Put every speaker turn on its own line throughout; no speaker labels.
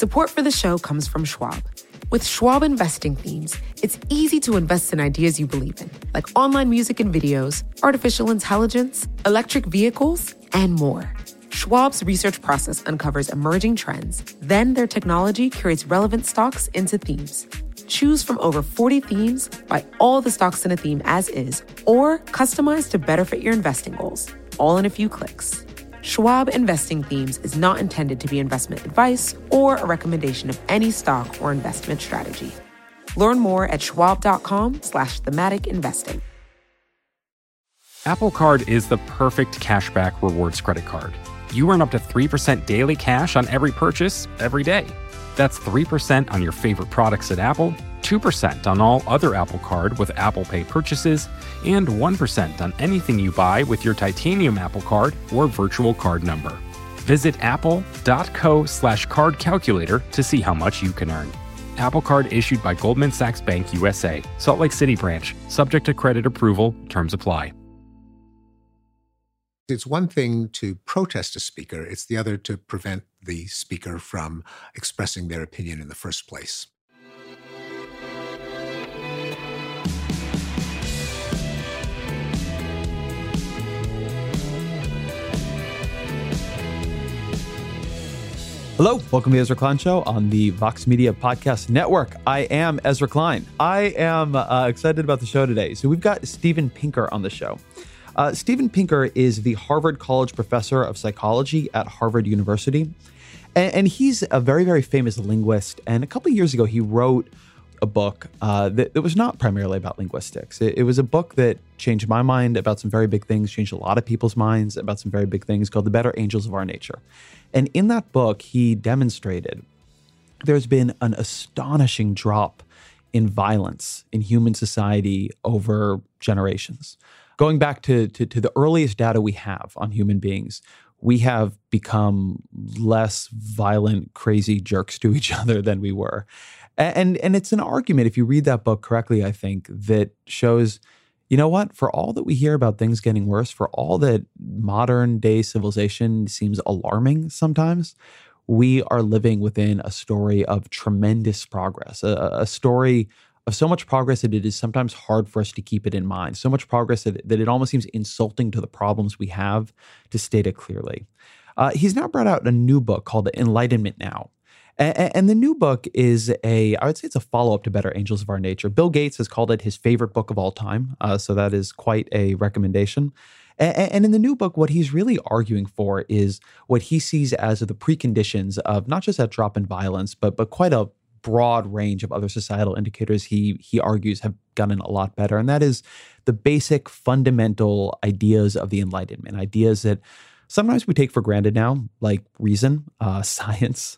Support for the show comes from Schwab. With Schwab Investing Themes, it's easy to invest in ideas you believe in, like online music and videos, artificial intelligence, electric vehicles, and more. Schwab's research process uncovers emerging trends. Then their technology curates relevant stocks into themes. Choose from over 40 themes, buy all the stocks in a theme as is, or customize to better fit your investing goals, all in a few clicks. Schwab Investing Themes is not intended to be investment advice or a recommendation of any stock or investment strategy. Learn more at schwab.com/thematic investing.
Apple Card is the perfect cashback rewards credit card. You earn up to 3% daily cash on every purchase every day. That's 3% on your favorite products at Apple, 2% on all other Apple Card with Apple Pay purchases, and 1% on anything you buy with your titanium Apple Card or virtual card number. Visit apple.co/card calculator to see how much you can earn. Apple Card issued by Goldman Sachs Bank USA, Salt Lake City branch, subject to credit approval, terms apply.
It's one thing to protest a speaker. It's the other to prevent the speaker from expressing their opinion in the first place.
Hello, welcome to the Ezra Klein Show on the Vox Media Podcast Network. I am Ezra Klein. I am excited about the show today. So we've got Steven Pinker on the show. Steven Pinker is the Harvard College Professor of Psychology at Harvard University. And he's a very, very famous linguist. And a couple of years ago, he wrote a book that was not primarily about linguistics. It was a book that changed my mind about some very big things, changed a lot of people's minds about some very big things, called The Better Angels of Our Nature. And in that book, he demonstrated there's been an astonishing drop in violence in human society over generations. Going back to the earliest data we have on human beings, we have become less violent, crazy jerks to each other than we were. And it's an argument, if you read that book correctly, I think, that shows, you know what, for all that we hear about things getting worse, for all that modern day civilization seems alarming sometimes, we are living within a story of tremendous progress, a story of so much progress that it is sometimes hard for us to keep it in mind, so much progress that it almost seems insulting to the problems we have to state it clearly. He's now brought out a new book called Enlightenment Now. And the new book is I would say it's a follow-up to Better Angels of Our Nature. Bill Gates has called it his favorite book of all time, so that is quite a recommendation. And in the new book, what he's really arguing for is what he sees as the preconditions of not just that drop in violence, but quite a broad range of other societal indicators he argues have gotten a lot better. And that is the basic fundamental ideas of the Enlightenment, ideas that sometimes we take for granted now, like reason, science,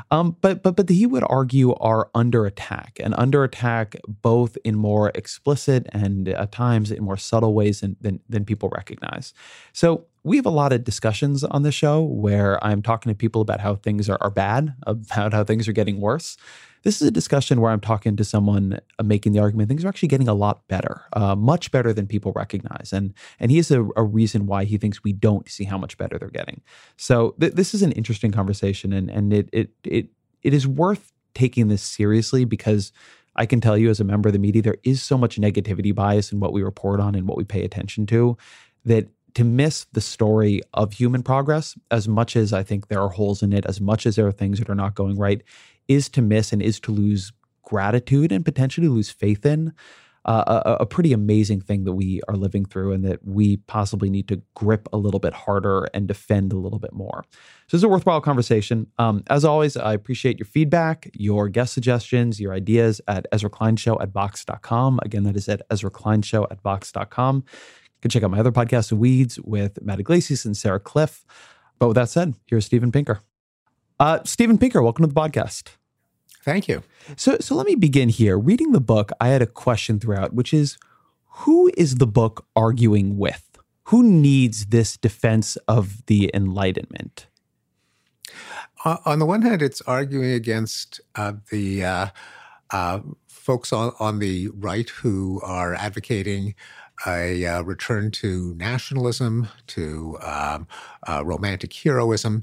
but he would argue are under attack, and under attack both in more explicit and at times in more subtle ways than people recognize. So we have a lot of discussions on the show where I'm talking to people about how things are bad, about how things are getting worse. This is a discussion where I'm talking to someone making the argument things are actually getting a lot better, much better than people recognize. And he has a reason why he thinks we don't see how much better they're getting. So this is an interesting conversation, and it is worth taking this seriously, because I can tell you as a member of the media, there is so much negativity bias in what we report on and what we pay attention to, that to miss the story of human progress, as much as I think there are holes in it, as much as there are things that are not going right, is to miss and is to lose gratitude and potentially lose faith in a pretty amazing thing that we are living through, and that we possibly need to grip a little bit harder and defend a little bit more. So it's a worthwhile conversation. As always, I appreciate your feedback, your guest suggestions, your ideas at EzraKleinShow@Vox.com. Again, that is at EzraKleinShow@Vox.com. You can check out my other podcast, Weeds, with Matt Iglesias and Sarah Cliff. But with that said, here's Steven Pinker. Steven Pinker, welcome to the podcast.
Thank you.
So let me begin here. Reading the book, I had a question throughout, which is, who is the book arguing with? Who needs this defense of the Enlightenment?
On the one hand, it's arguing against the folks on the right who are advocating a return to nationalism, to romantic heroism.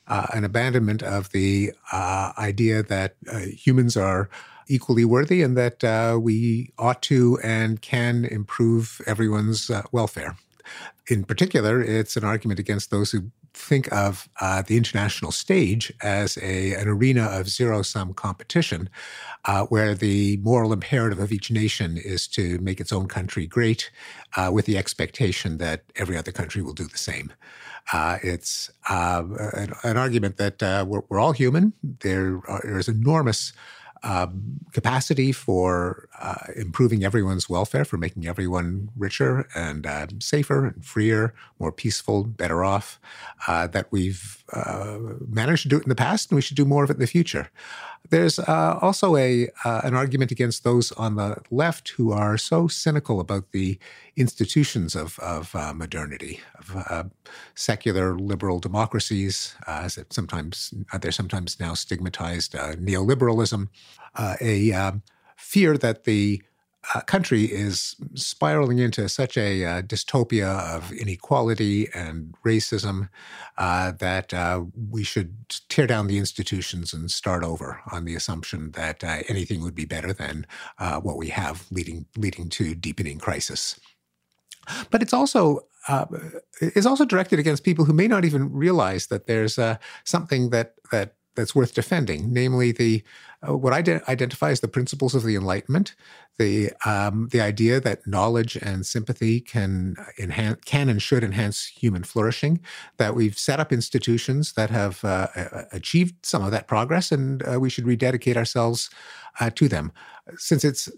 an abandonment of the idea that humans are equally worthy and that we ought to and can improve everyone's welfare. In particular, it's an argument against those who think of the international stage as an arena of zero-sum competition, where the moral imperative of each nation is to make its own country great, with the expectation that every other country will do the same. It's an argument that we're all human. There is enormous capacity for improving everyone's welfare, for making everyone richer and safer and freer, more peaceful, better off, that we've managed to do it in the past, and we should do more of it in the future. There's also an argument against those on the left who are so cynical about the institutions of modernity, of secular liberal democracies, as they're sometimes now stigmatized, neoliberalism, a fear that the country is spiraling into such a dystopia of inequality and racism that we should tear down the institutions and start over on the assumption that anything would be better than what we have, leading to deepening crisis. But it's also directed against people who may not even realize that there's something that's worth defending, namely what I identify as the principles of the Enlightenment, the idea that knowledge and sympathy can and should enhance human flourishing, that we've set up institutions that have achieved some of that progress, and we should rededicate ourselves to them. Since it's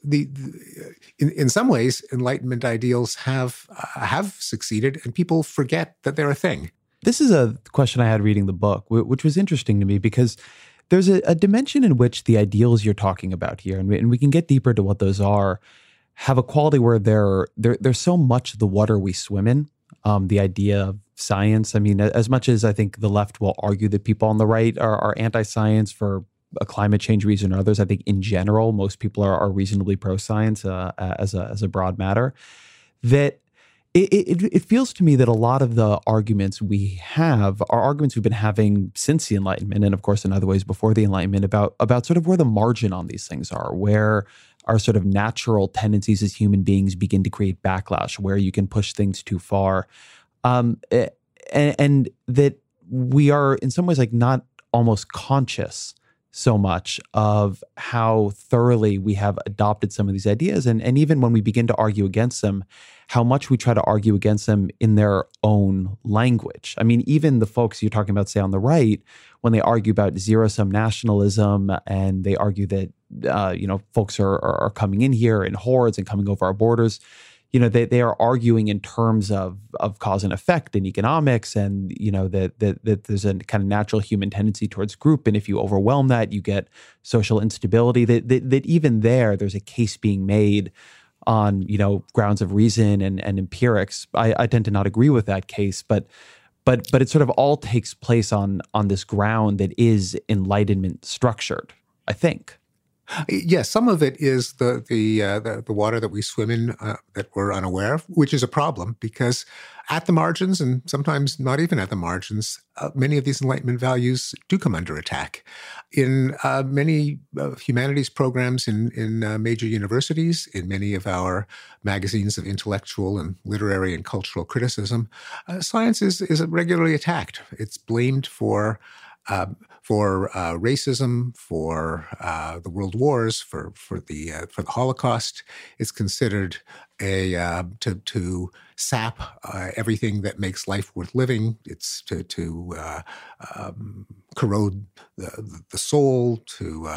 in some ways, Enlightenment ideals have succeeded, and people forget that they're a thing.
This is a question I had reading the book, which was interesting to me because there's a dimension in which the ideals you're talking about here, and we can get deeper to what those are, have a quality where they're so much the water we swim in. The idea of science. I mean, as much as I think the left will argue that people on the right are anti-science for a climate change reason or others, I think in general most people are reasonably pro-science as a broad matter. That it feels to me that a lot of the arguments we have are arguments we've been having since the Enlightenment, and of course in other ways before the Enlightenment, about sort of where the margin on these things are, where our sort of natural tendencies as human beings begin to create backlash, where you can push things too far, and that we are in some ways like not almost conscious so much of how thoroughly we have adopted some of these ideas. And even when we begin to argue against them, how much we try to argue against them in their own language. I mean, even the folks you're talking about, say, on the right, when they argue about zero-sum nationalism and they argue that, folks are coming in here in hordes and coming over our borders, they are arguing in terms of cause and effect in economics, and that there's a kind of natural human tendency towards group, and if you overwhelm that, you get social instability. That even there's a case being made on grounds of reason and empirics. I tend to not agree with that case, but it sort of all takes place on this ground that is Enlightenment structured, I think.
Yes, some of it is the water that we swim in that we're unaware of, which is a problem because at the margins, and sometimes not even at the margins, many of these Enlightenment values do come under attack. In many humanities programs in major universities, in many of our magazines of intellectual and literary and cultural criticism, science is regularly attacked. It's blamed for racism, for the world wars, for the Holocaust. It's considered to sap everything that makes life worth living. It's to corrode the soul, to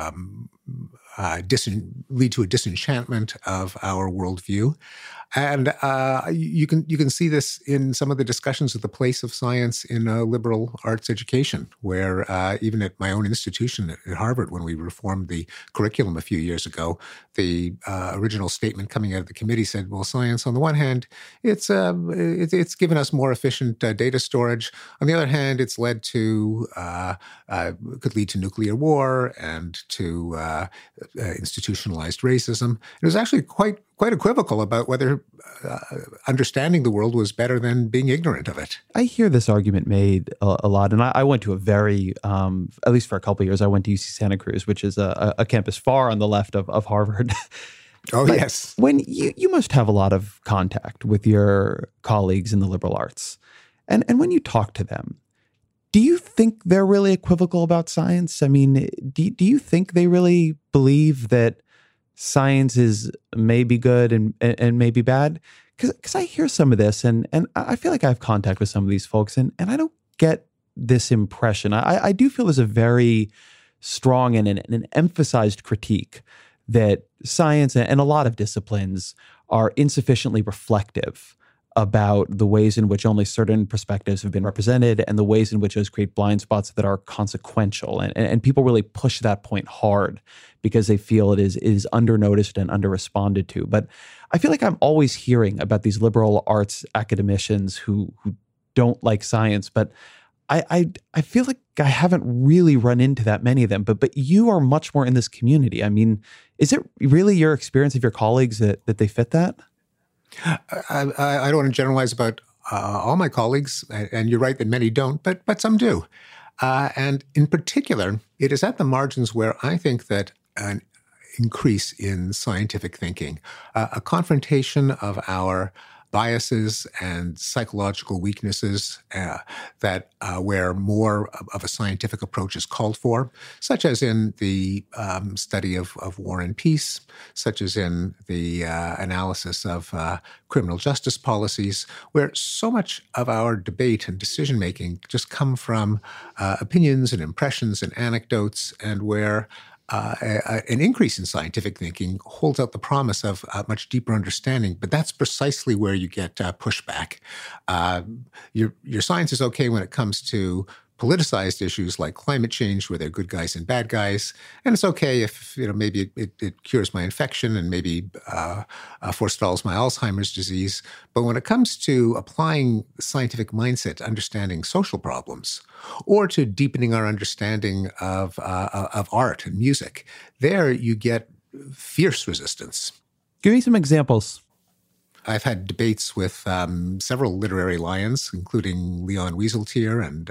lead to a disenchantment of our worldview. And you can see this in some of the discussions of the place of science in liberal arts education, where even at my own institution at Harvard, when we reformed the curriculum a few years ago, the original statement coming out of the committee said, well, science, on the one hand, it's given us more efficient data storage. On the other hand, it's led to could lead to nuclear war and to institutionalized racism. It was actually quite quite equivocal about whether understanding the world was better than being ignorant of it.
I hear this argument made a lot, and I went to a very, at least for a couple of years, I went to UC Santa Cruz, which is a campus far on the left of Harvard.
Oh,
but
yes.
When you must have a lot of contact with your colleagues in the liberal arts, and when you talk to them, do you think they're really equivocal about science? I mean, do you think they really believe that science is maybe good and maybe bad? Because I hear some of this, and I feel like I have contact with some of these folks, and I don't get this impression. I do feel there's a very strong and an emphasized critique that science and a lot of disciplines are insufficiently reflective about the ways in which only certain perspectives have been represented and the ways in which those create blind spots that are consequential. And people really push that point hard because they feel it is undernoticed and underresponded to. But I feel like I'm always hearing about these liberal arts academicians who don't like science, but I feel like I haven't really run into that many of them. But you are much more in this community. I mean, is it really your experience of your colleagues that they fit that?
I don't want to generalize about all my colleagues, and you're right that many don't, but some do. And in particular, it is at the margins where I think that an increase in scientific thinking, a confrontation of our biases and psychological weaknesses that where more of a scientific approach is called for, such as in the study of war and peace, such as in the analysis of criminal justice policies, where so much of our debate and decision-making just come from opinions and impressions and anecdotes, and where an increase in scientific thinking holds out the promise of much deeper understanding, but that's precisely where you get pushback. Your science is okay when it comes to politicized issues like climate change, where there are good guys and bad guys, and it's okay if maybe it cures my infection and maybe forestalls my Alzheimer's disease. But when it comes to applying the scientific mindset to understanding social problems, or to deepening our understanding of art and music, there you get fierce resistance.
Give me some examples.
I've had debates with several literary lions, including Leon Wieseltier and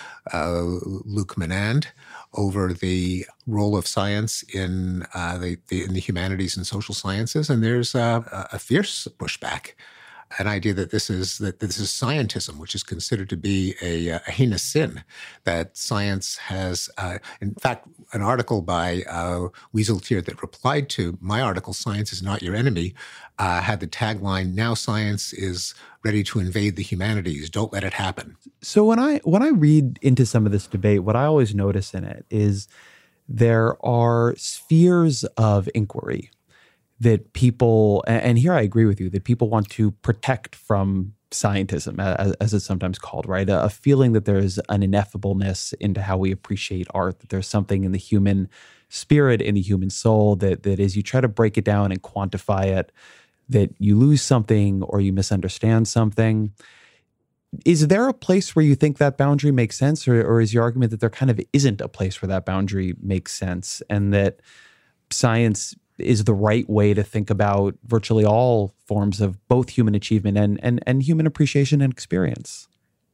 Luc Menand, over the role of science in the humanities and social sciences, and there's a fierce pushback. An idea that this is scientism, which is considered to be a heinous sin. That science has, in fact, an article by Wieseltier that replied to my article, "Science is not your enemy," had the tagline, "Now science is ready to invade the humanities. Don't let it happen."
So when I read into some of this debate, what I always notice in it is there are spheres of inquiry that people, and here I agree with you, that people want to protect from scientism, as it's sometimes called, right? A feeling that there is an ineffableness into how we appreciate art, that there's something in the human spirit, in the human soul, that as you try to break it down and quantify it, that you lose something or you misunderstand something. Is there a place where you think that boundary makes sense, or is your argument that there kind of isn't a place where that boundary makes sense, and that science is the right way to think about virtually all forms of both human achievement and human appreciation and experience?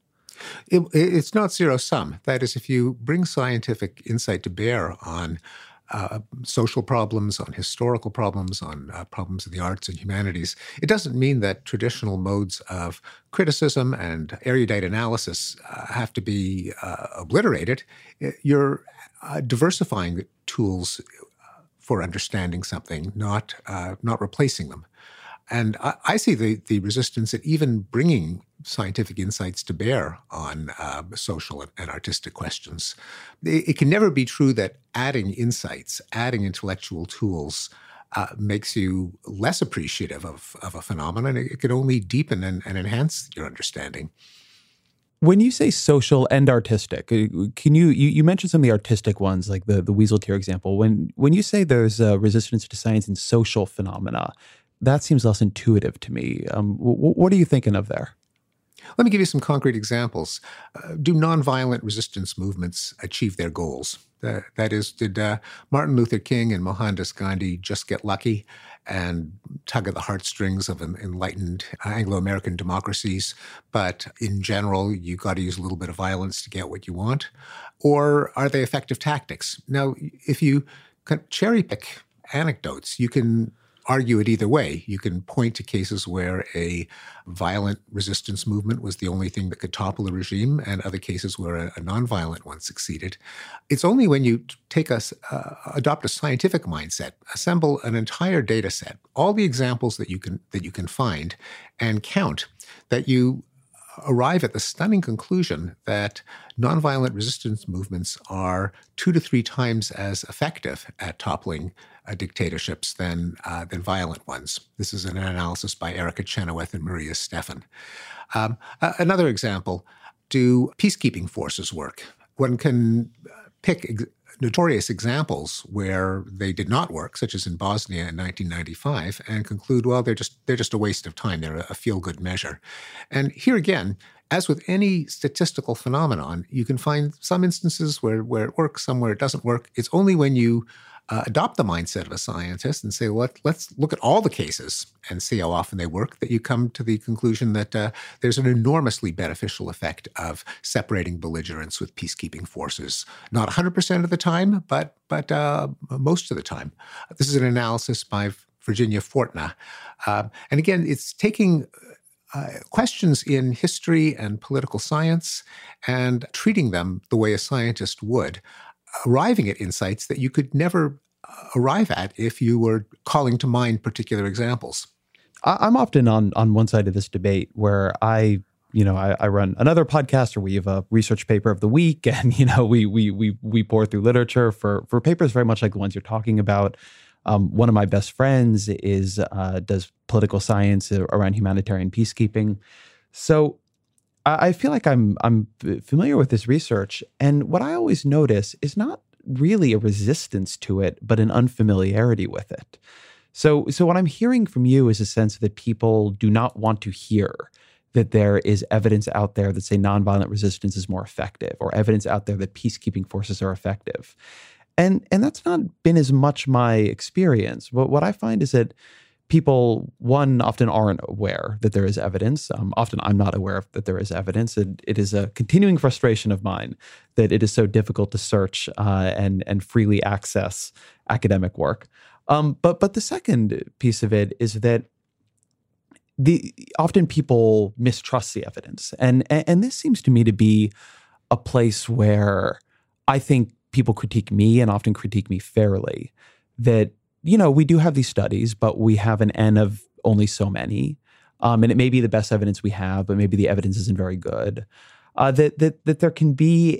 It's not zero-sum. That is, if you bring scientific insight to bear on social problems, on historical problems, on problems in the arts and humanities, it doesn't mean that traditional modes of criticism and erudite analysis have to be obliterated. You're diversifying the tools for understanding something, not replacing them. And I see the resistance at even bringing scientific insights to bear on social and artistic questions. It can never be true that adding insights, adding intellectual tools makes you less appreciative of a phenomenon. It can only deepen and enhance your understanding.
When you say social and artistic, can you mentioned some of the artistic ones, like the Wieseltier example. When you say there's a resistance to science and social phenomena, that seems less intuitive to me. What are you thinking of there?
Let me give you some concrete examples. Do nonviolent resistance movements achieve their goals? That is, did Martin Luther King and Mohandas Gandhi just get lucky? and tug at the heartstrings of enlightened Anglo-American democracies, but in general, you've got to use a little bit of violence to get what you want? Or are they effective tactics? Now, if you cherry pick anecdotes, you can argue it either way. You can point to cases where a violent resistance movement was the only thing that could topple a regime, and other cases where a nonviolent one succeeded. It's only when you adopt a scientific mindset, assemble an entire data set, all the examples that you can find, and count, that you arrive at the stunning conclusion that nonviolent resistance movements are 2 to 3 times as effective at toppling dictatorships than violent ones. This is an analysis by Erica Chenoweth and Maria Stephan. Another example, do peacekeeping forces work? One can pick notorious examples where they did not work, such as in Bosnia in 1995, and conclude, well, they're just a waste of time. They're a feel-good measure. And here again, as with any statistical phenomenon, you can find some instances where it works, some where it doesn't work. It's only when you adopt the mindset of a scientist and say, well, let's look at all the cases and see how often they work, that you come to the conclusion that there's an enormously beneficial effect of separating belligerents with peacekeeping forces. Not 100% of the time, but most of the time. This is an analysis by Virginia Fortna. And again, it's taking questions in history and political science and treating them the way a scientist would, arriving at insights that you could never arrive at if you were calling to mind particular examples.
I'm often on one side of this debate where I run another podcast, or we have a research paper of the week, and we pour through literature for papers very much like the ones you're talking about. One of my best friends does political science around humanitarian peacekeeping. So I feel like I'm familiar with this research, and what I always notice is not really a resistance to it, but an unfamiliarity with it. So what I'm hearing from you is a sense that people do not want to hear that there is evidence out there that say nonviolent resistance is more effective, or evidence out there that peacekeeping forces are effective. And that's not been as much my experience. What I find is that people, one, often aren't aware that there is evidence. Often I'm not aware that there is evidence. It is a continuing frustration of mine that it is so difficult to search and freely access academic work. But the second piece of it is that often people mistrust the evidence. And this seems to me to be a place where I think people critique me, and often critique me fairly, that we do have these studies, but we have an N of only so many. And it may be the best evidence we have, but maybe the evidence isn't very good. That there can be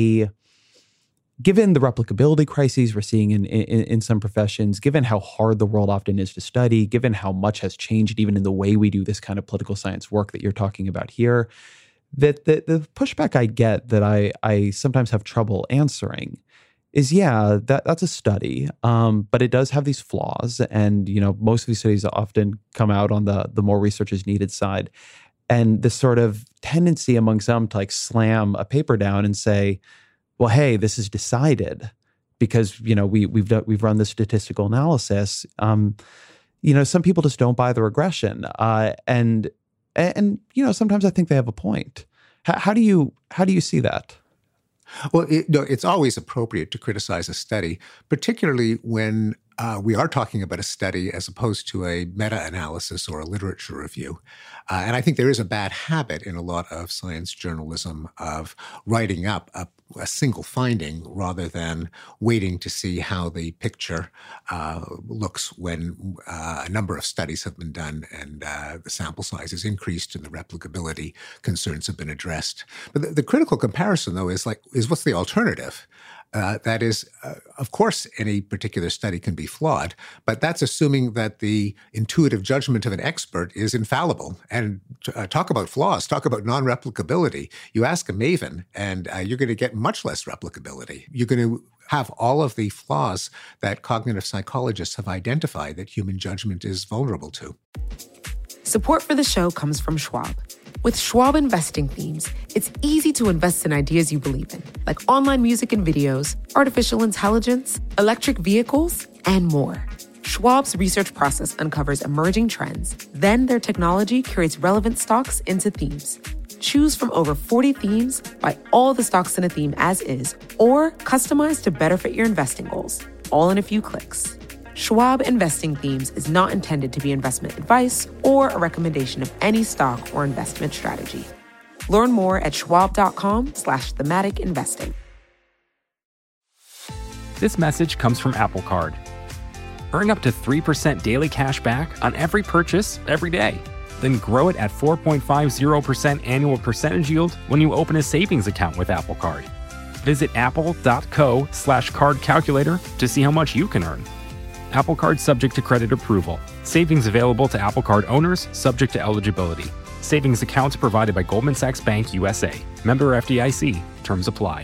given the replicability crises we're seeing in some professions, given how hard the world often is to study, given how much has changed even in the way we do this kind of political science work that you're talking about here, that the pushback I get that I sometimes have trouble answering is, that's a study, but it does have these flaws. And, most of these studies often come out on the more research is needed side. And this sort of tendency among some to slam a paper down and say, well, hey, this is decided because, we've run the statistical analysis. Some people just don't buy the regression. And sometimes I think they have a point. How do you see that?
Well, it's always appropriate to criticize a study, particularly when we are talking about a study as opposed to a meta-analysis or a literature review. And I think there is a bad habit in a lot of science journalism of writing up a single finding rather than waiting to see how the picture looks when a number of studies have been done and the sample size is increased and the replicability concerns have been addressed. But the critical comparison, though, is what's the alternative? That is, of course, any particular study can be flawed, but that's assuming that the intuitive judgment of an expert is infallible. And talk about flaws, talk about non-replicability. You ask a maven, and you're going to get much less replicability. You're going to have all of the flaws that cognitive psychologists have identified that human judgment is vulnerable to.
Support for the show comes from Schwab. With Schwab investing themes, it's easy to invest in ideas you believe in, like online music and videos, artificial intelligence, electric vehicles, and more. Schwab Schwab's research process uncovers emerging trends. Then their technology curates relevant stocks into themes. Choose from over 40 themes, buy all the stocks in a theme as is, or customize to better fit your investing goals, all in a few clicks. Schwab Investing Themes is not intended to be investment advice or a recommendation of any stock or investment strategy. Learn more at schwab.com/thematic investing.
This message comes from Apple Card. Earn up to 3% daily cash back on every purchase every day. Then grow it at 4.50% annual percentage yield when you open a savings account with Apple Card. Visit apple.co/card calculator to see how much you can earn. Apple Card subject to credit approval. Savings available to Apple Card owners subject to eligibility. Savings accounts provided by Goldman Sachs Bank USA. Member FDIC. Terms apply.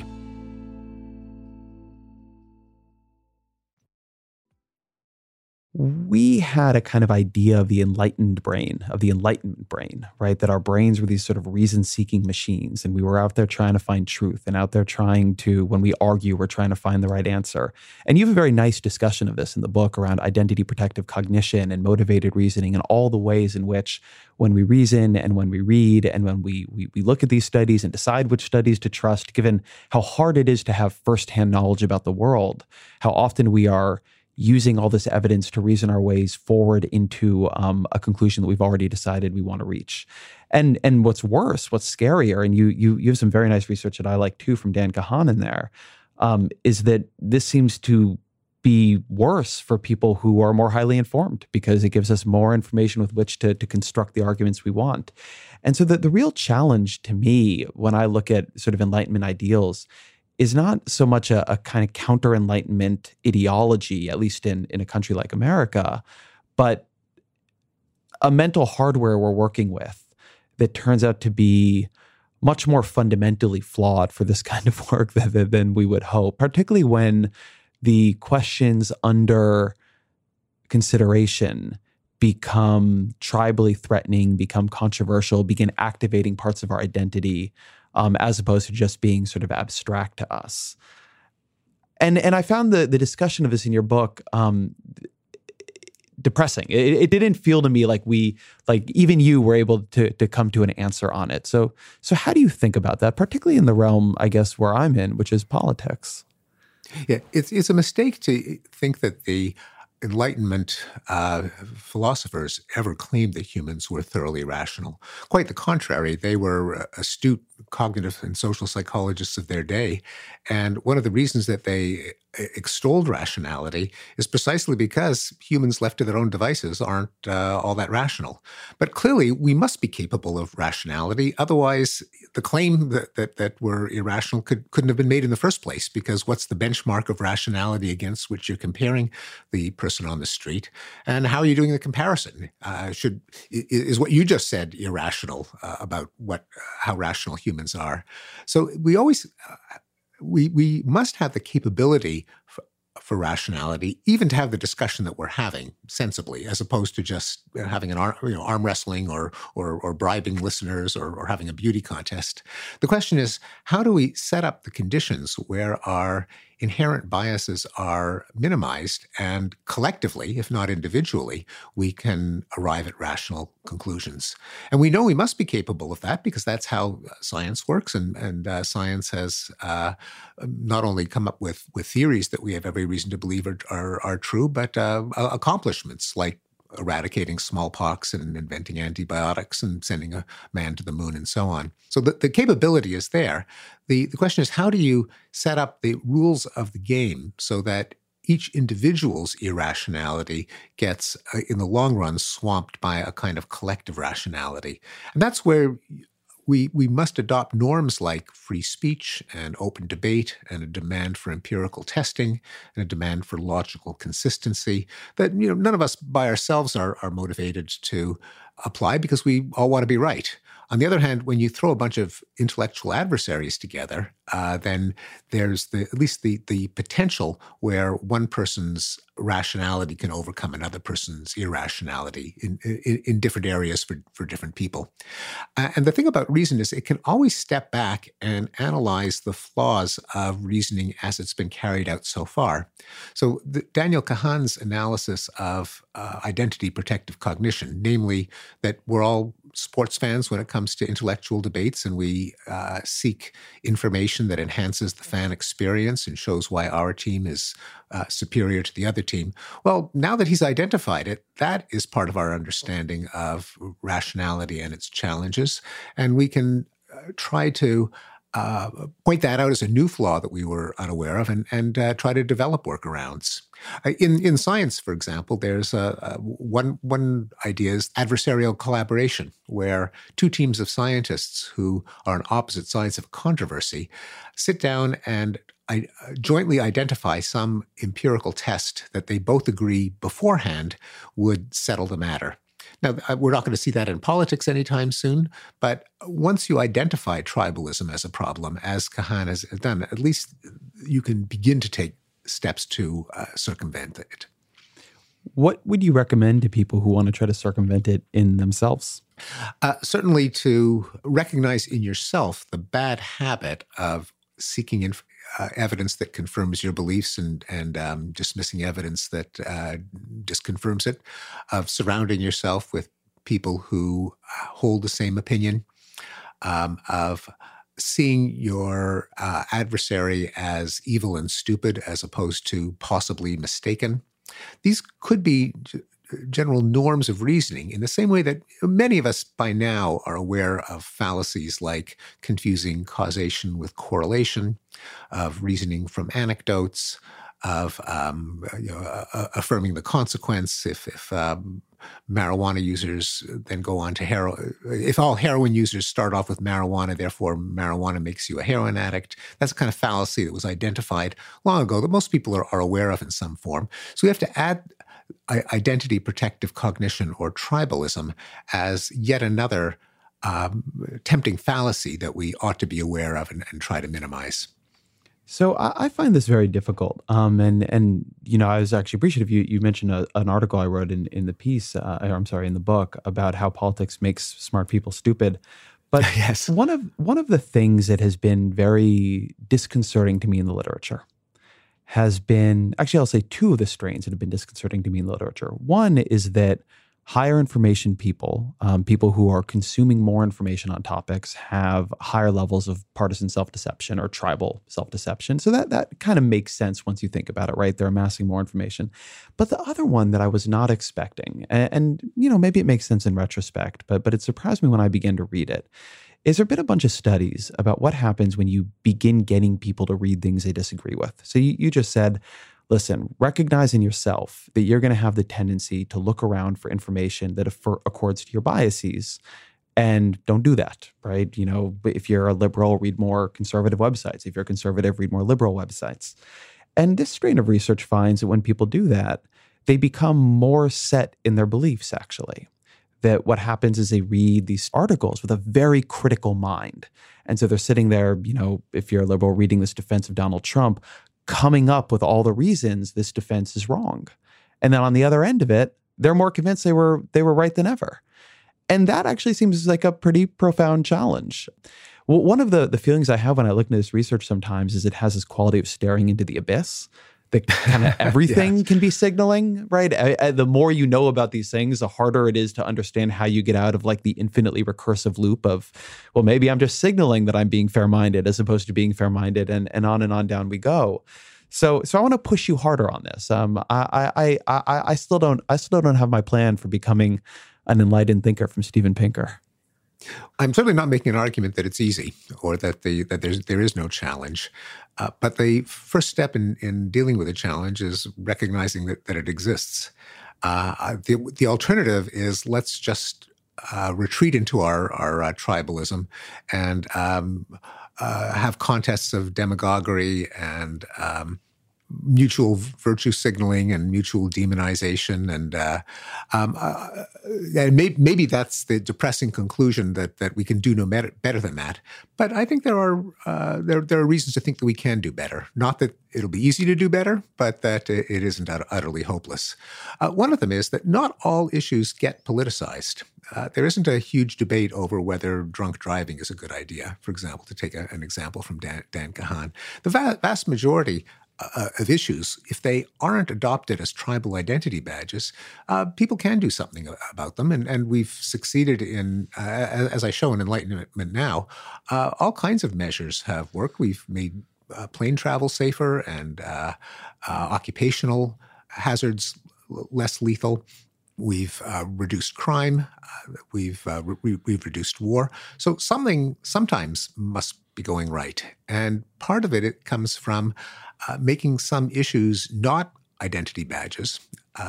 We had a kind of idea of the enlightened brain, of the Enlightenment brain, right? That our brains were these sort of reason-seeking machines, and we were out there trying to find truth, and out there trying to, when we argue, we're trying to find the right answer. And you have a very nice discussion of this in the book around identity protective cognition and motivated reasoning and all the ways in which when we reason and when we read and when we look at these studies and decide which studies to trust, given how hard it is to have firsthand knowledge about the world, how often we are using all this evidence to reason our ways forward into a conclusion that we've already decided we want to reach. And what's worse, what's scarier, and you have some very nice research that I like too from Dan Kahan in there, is that this seems to be worse for people who are more highly informed because it gives us more information with which to construct the arguments we want. And so the real challenge to me when I look at sort of Enlightenment ideals is not so much a kind of counter-Enlightenment ideology, at least in a country like America, but a mental hardware we're working with that turns out to be much more fundamentally flawed for this kind of work than we would hope, particularly when the questions under consideration become tribally threatening, become controversial, begin activating parts of our identity, as opposed to just being sort of abstract to us. And I found the discussion of this in your book depressing. It didn't feel to me like even you were able to come to an answer on it. So how do you think about that, particularly in the realm, I guess, where I'm in, which is politics?
Yeah, it's a mistake to think that the Enlightenment philosophers ever claimed that humans were thoroughly rational. Quite the contrary. They were astute cognitive and social psychologists of their day. And one of the reasons that they extolled rationality is precisely because humans left to their own devices aren't all that rational. But clearly, we must be capable of rationality. Otherwise, the claim that we're irrational couldn't have been made in the first place, because what's the benchmark of rationality against which you're comparing the person on the street? And how are you doing the comparison? Is what you just said irrational about how rational humans are? So we must have the capability for rationality, even to have the discussion that we're having sensibly, as opposed to just having an arm wrestling or bribing listeners or having a beauty contest. The question is, how do we set up the conditions where our inherent biases are minimized and collectively, if not individually, we can arrive at rational conclusions? And we know we must be capable of that because that's how science works. And science has not only come up with theories that we have every reason to believe are true, but accomplishments like eradicating smallpox and inventing antibiotics and sending a man to the moon and so on. So the capability is there. The question is, how do you set up the rules of the game so that each individual's irrationality gets, in the long run, swamped by a kind of collective rationality? And that's where we must adopt norms like free speech and open debate and a demand for empirical testing and a demand for logical consistency that none of us by ourselves are motivated to apply, because we all want to be right. On the other hand, when you throw a bunch of intellectual adversaries together, then there's at least the potential where one person's rationality can overcome another person's irrationality in different areas for different people. And the thing about reason is it can always step back and analyze the flaws of reasoning as it's been carried out so far. So Daniel Kahan's analysis of identity protective cognition, namely that we're all sports fans when it comes to intellectual debates, and we seek information that enhances the fan experience and shows why our team is superior to the other team. Well, now that he's identified it, that is part of our understanding of rationality and its challenges, and we can try to point that out as a new flaw that we were unaware of and try to develop workarounds. In science, for example, there's one idea is adversarial collaboration, where two teams of scientists who are on opposite sides of a controversy sit down and jointly identify some empirical test that they both agree beforehand would settle the matter. Now, we're not going to see that in politics anytime soon, but once you identify tribalism as a problem, as Kahan has done, at least you can begin to take steps to circumvent it.
What would you recommend to people who want to try to circumvent it in themselves?
Certainly to recognize in yourself the bad habit of seeking evidence that confirms your beliefs and dismissing evidence that disconfirms it, of surrounding yourself with people who hold the same opinion, of seeing your adversary as evil and stupid as opposed to possibly mistaken. These could be general norms of reasoning in the same way that many of us by now are aware of fallacies like confusing causation with correlation, of reasoning from anecdotes, of affirming the consequence if marijuana users then go on to heroin. If all heroin users start off with marijuana, therefore marijuana makes you a heroin addict. That's a kind of fallacy that was identified long ago that most people are aware of in some form. So we have to add identity protective cognition or tribalism as yet another tempting fallacy that we ought to be aware of and try to minimize.
So I find this very difficult. And you know, I was actually appreciative you mentioned an article I wrote in the piece, in the book, about how politics makes smart people stupid. But
yes,
one of the things that has been very disconcerting to me in the literature has been, actually I'll say two of the strains that have been disconcerting to me in literature. One is that higher information people, people who are consuming more information on topics, have higher levels of partisan self-deception or tribal self-deception. So that kind of makes sense once you think about it, right? They're amassing more information. But the other one that I was not expecting, and you know, maybe it makes sense in retrospect, but it surprised me when I began to read it, is there have been a bunch of studies about what happens when you begin getting people to read things they disagree with. So you just said, listen, recognize in yourself that you're going to have the tendency to look around for information that accords to your biases, and don't do that, right? You know, if you're a liberal, read more conservative websites. If you're a conservative, read more liberal websites. And this strain of research finds that when people do that, they become more set in their beliefs, actually. That what happens is they read these articles with a very critical mind. And so they're sitting there, you know, if you're a liberal, reading this defense of Donald Trump, coming up with all the reasons this defense is wrong. And then on the other end of it, they're more convinced they were right than ever. And that actually seems like a pretty profound challenge. Well, one of the feelings I have when I look into this research sometimes is it has this quality of staring into the abyss. That kind of everything yes. can be signaling, right? The more you know about these things, the harder it is to understand how you get out of like the infinitely recursive loop of, well, maybe I'm just signaling that I'm being fair-minded as opposed to being fair-minded, and on down we go. So I want to push you harder on this. I still don't have my plan for becoming an enlightened thinker from Steven Pinker.
I'm certainly not making an argument that it's easy or that there is no challenge. But the first step in dealing with a challenge is recognizing that it exists. The alternative is let's just retreat into our tribalism and have contests of demagoguery and mutual virtue signaling and mutual demonization, and maybe that's the depressing conclusion that we can do no better than that. But I think there are reasons to think that we can do better. Not that it'll be easy to do better, but that it isn't utterly hopeless. One of them is that not all issues get politicized. There isn't a huge debate over whether drunk driving is a good idea, for example, to take an example from Dan Kahan. The vast majority of issues, if they aren't adopted as tribal identity badges, people can do something about them. And we've succeeded in, as I show in Enlightenment Now, all kinds of measures have worked. We've made plane travel safer and occupational hazards less lethal. We've reduced crime. We've reduced war. So something sometimes must be going right. And part of it comes from making some issues not identity badges.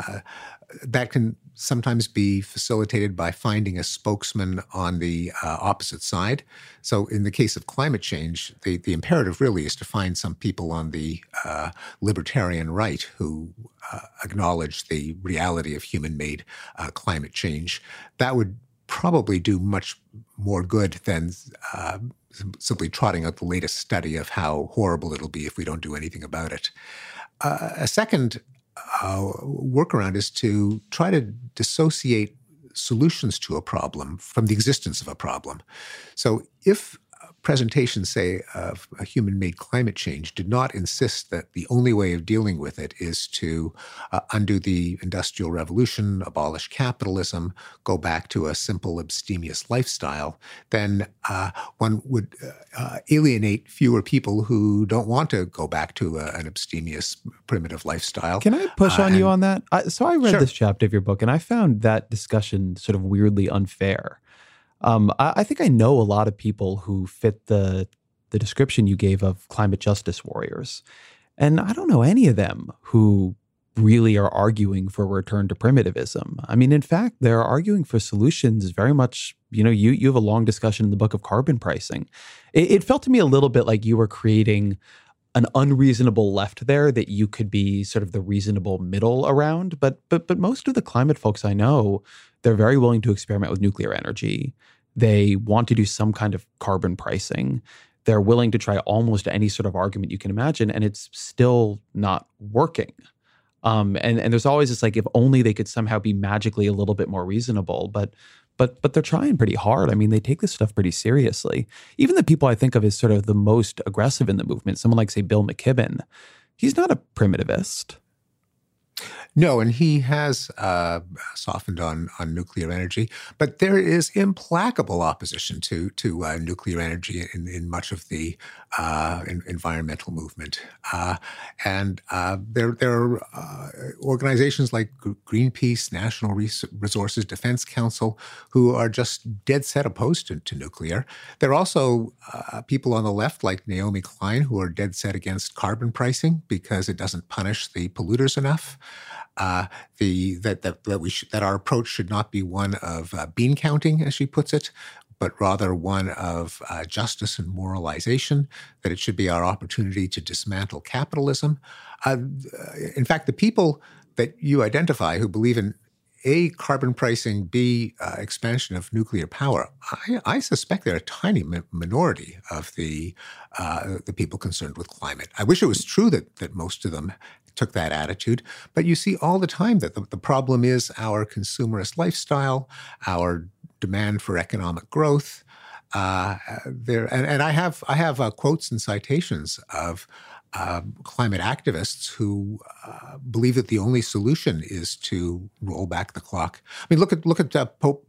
That can sometimes be facilitated by finding a spokesman on the opposite side. So in the case of climate change, the imperative really is to find some people on the libertarian right who acknowledge the reality of human-made climate change. That would probably do much more good than simply trotting out the latest study of how horrible it'll be if we don't do anything about it. A second workaround is to try to dissociate solutions to a problem from the existence of a problem. So if presentations, say, of a human-made climate change did not insist that the only way of dealing with it is to undo the Industrial Revolution, abolish capitalism, go back to a simple abstemious lifestyle, then one would alienate fewer people who don't want to go back to an abstemious, primitive lifestyle.
Can I push on you on that? So I read
Sure.
this chapter of your book, and I found that discussion sort of weirdly unfair. I think I know a lot of people who fit the description you gave of climate justice warriors. And I don't know any of them who really are arguing for a return to primitivism. I mean, in fact, they're arguing for solutions very much, you have a long discussion in the book of carbon pricing. It felt to me a little bit like you were creating an unreasonable left there that you could be sort of the reasonable middle around. But most of the climate folks I know, they're very willing to experiment with nuclear energy. They want to do some kind of carbon pricing. They're willing to try almost any sort of argument you can imagine, and it's still not working. And there's always this, like, if only they could somehow be magically a little bit more reasonable, but they're trying pretty hard. I mean, they take this stuff pretty seriously. Even the people I think of as sort of the most aggressive in the movement, someone like, say, Bill McKibben, he's not a primitivist.
No, and he has softened on nuclear energy, but there is implacable opposition to nuclear energy in much of the environmental movement. And there are organizations like Greenpeace, National Resources Defense Council, who are just dead set opposed to nuclear. There are also people on the left like Naomi Klein who are dead set against carbon pricing because it doesn't punish the polluters enough. That our approach should not be one of bean counting, as she puts it, but rather one of justice and moralization, that it should be our opportunity to dismantle capitalism. In fact, the people that you identify who believe in A, carbon pricing, B, expansion of nuclear power, I suspect they're a tiny minority of the people concerned with climate. I wish it was true that most of them took that attitude, but you see all the time that the problem is our consumerist lifestyle, our demand for economic growth. And I have quotes and citations of climate activists who believe that the only solution is to roll back the clock. I mean, look at Pope.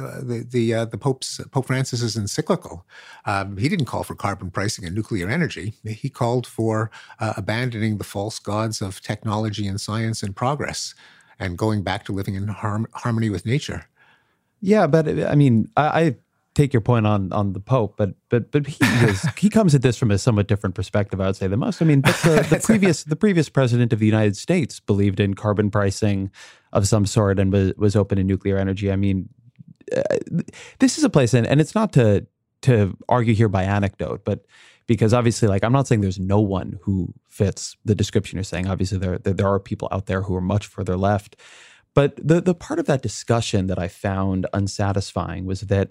Pope Francis's encyclical. He didn't call for carbon pricing and nuclear energy. He called for abandoning the false gods of technology and science and progress, and going back to living in harmony with nature.
Yeah, but I mean, I take your point on the Pope, but he comes at this from a somewhat different perspective, I would say, than most. I mean, but the previous president of the United States believed in carbon pricing of some sort and was open to nuclear energy. I mean, this is a place, and it's not to argue here by anecdote, but Because obviously, like, I'm not saying there's no one who fits the description you're saying. Obviously, there are people out there who are much further left. But the part of that discussion that I found unsatisfying was that,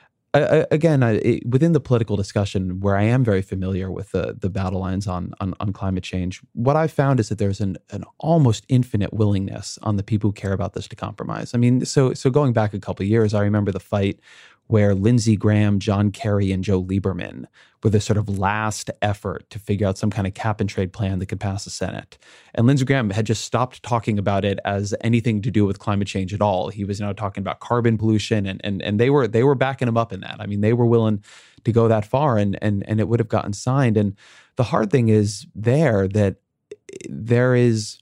within the political discussion, where I am very familiar with the battle lines on climate change, what I found is that there's an almost infinite willingness on the people who care about this to compromise. I mean, so going back a couple of years, I remember the fight where Lindsey Graham, John Kerry, and Joe Lieberman were the sort of last effort to figure out some kind of cap and trade plan that could pass the Senate. And Lindsey Graham had just stopped talking about it as anything to do with climate change at all. He was now talking about carbon pollution, and they were backing him up in that. I mean, they were willing to go that far, and it would have gotten signed. And the hard thing is that there is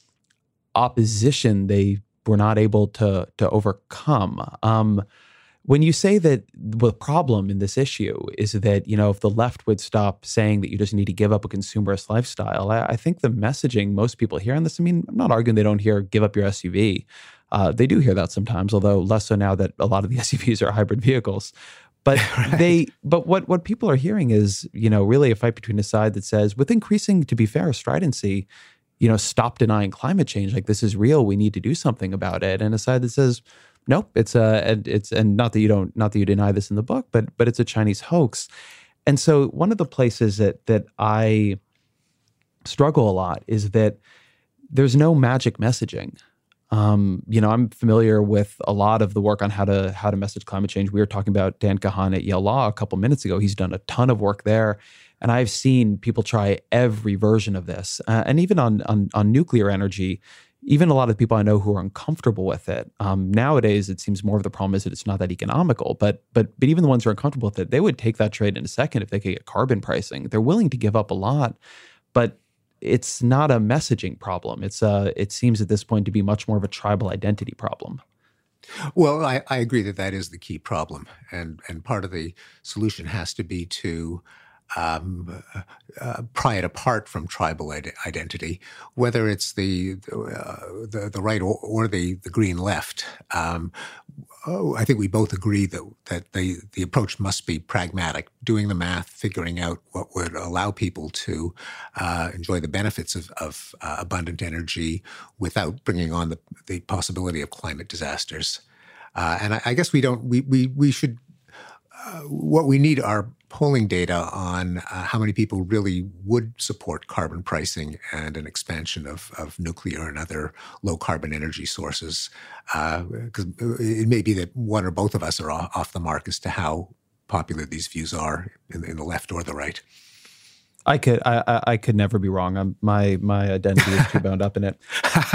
opposition they were not able to overcome. When you say that the problem in this issue is that, if the left would stop saying that you just need to give up a consumerist lifestyle, I think the messaging most people hear on this, I mean, I'm not arguing they don't hear give up your SUV. They do hear that sometimes, although less so now that a lot of the SUVs are hybrid vehicles. But right. But what people are hearing is, really a fight between a side that says, with increasing, to be fair, stridency, stop denying climate change. Like, this is real. We need to do something about it. And a side that says, nope, it's not that you deny this in the book, but it's a Chinese hoax. And so one of the places that I struggle a lot is that there's no magic messaging. I'm familiar with a lot of the work on how to message climate change. We were talking about Dan Kahan at Yale Law a couple minutes ago. He's done a ton of work there. And I've seen people try every version of this. And even on nuclear energy, even a lot of people I know who are uncomfortable with it. Nowadays, it seems more of the problem is that it's not that economical. But even the ones who are uncomfortable with it, they would take that trade in a second if they could get carbon pricing. They're willing to give up a lot, but it's not a messaging problem. It seems at this point to be much more of a tribal identity problem.
Well, I agree that is the key problem, and part of the solution has to be to pry it apart from tribal identity, whether it's the right or the green left. I think we both agree that the approach must be pragmatic, doing the math, figuring out what would allow people to enjoy the benefits of abundant energy without bringing on the possibility of climate disasters. And I guess we should. What we need are polling data on how many people really would support carbon pricing and an expansion of nuclear and other low-carbon energy sources. Because it may be that one or both of us are off the mark as to how popular these views are in the left or the right.
I could never be wrong. My identity is too bound up in it.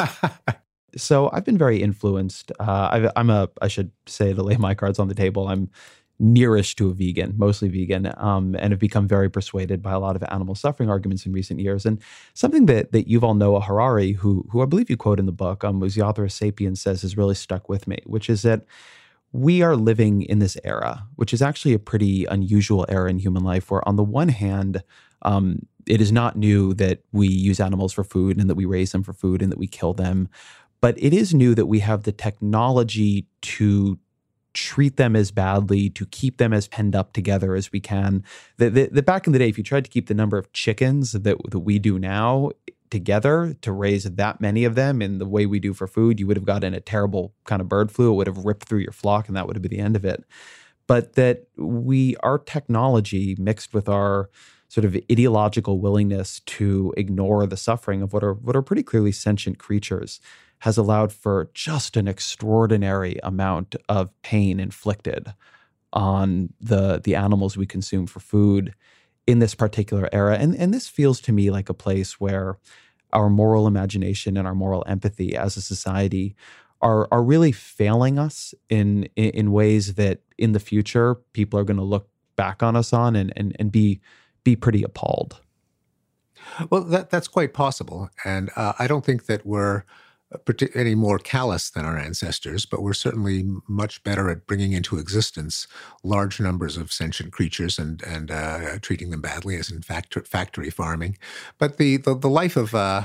So I've been very influenced. I should say, to lay my cards on the table, I'm nearish to a vegan, mostly vegan, and have become very persuaded by a lot of animal suffering arguments in recent years. And something that Yuval Noah Harari, who I believe you quote in the book, who's the author of *Sapiens*, says has really stuck with me, which is that we are living in this era, which is actually a pretty unusual era in human life, where on the one hand, it is not new that we use animals for food and that we raise them for food and that we kill them. But it is new that we have the technology to treat them as badly, to keep them as penned up together as we can. The back in the day, if you tried to keep the number of chickens that we do now together, to raise that many of them in the way we do for food, you would have gotten a terrible kind of bird flu. It would have ripped through your flock, and that would have been the end of it. But that our technology mixed with our sort of ideological willingness to ignore the suffering of what are pretty clearly sentient creatures has allowed for just an extraordinary amount of pain inflicted on the animals we consume for food in this particular era. And this feels to me like a place where our moral imagination and our moral empathy as a society are really failing us in ways that in the future people are going to look back on us on and be pretty appalled.
Well, that's quite possible. And I don't think that we're any more callous than our ancestors, but we're certainly much better at bringing into existence large numbers of sentient creatures and treating them badly, as in factory farming. But the life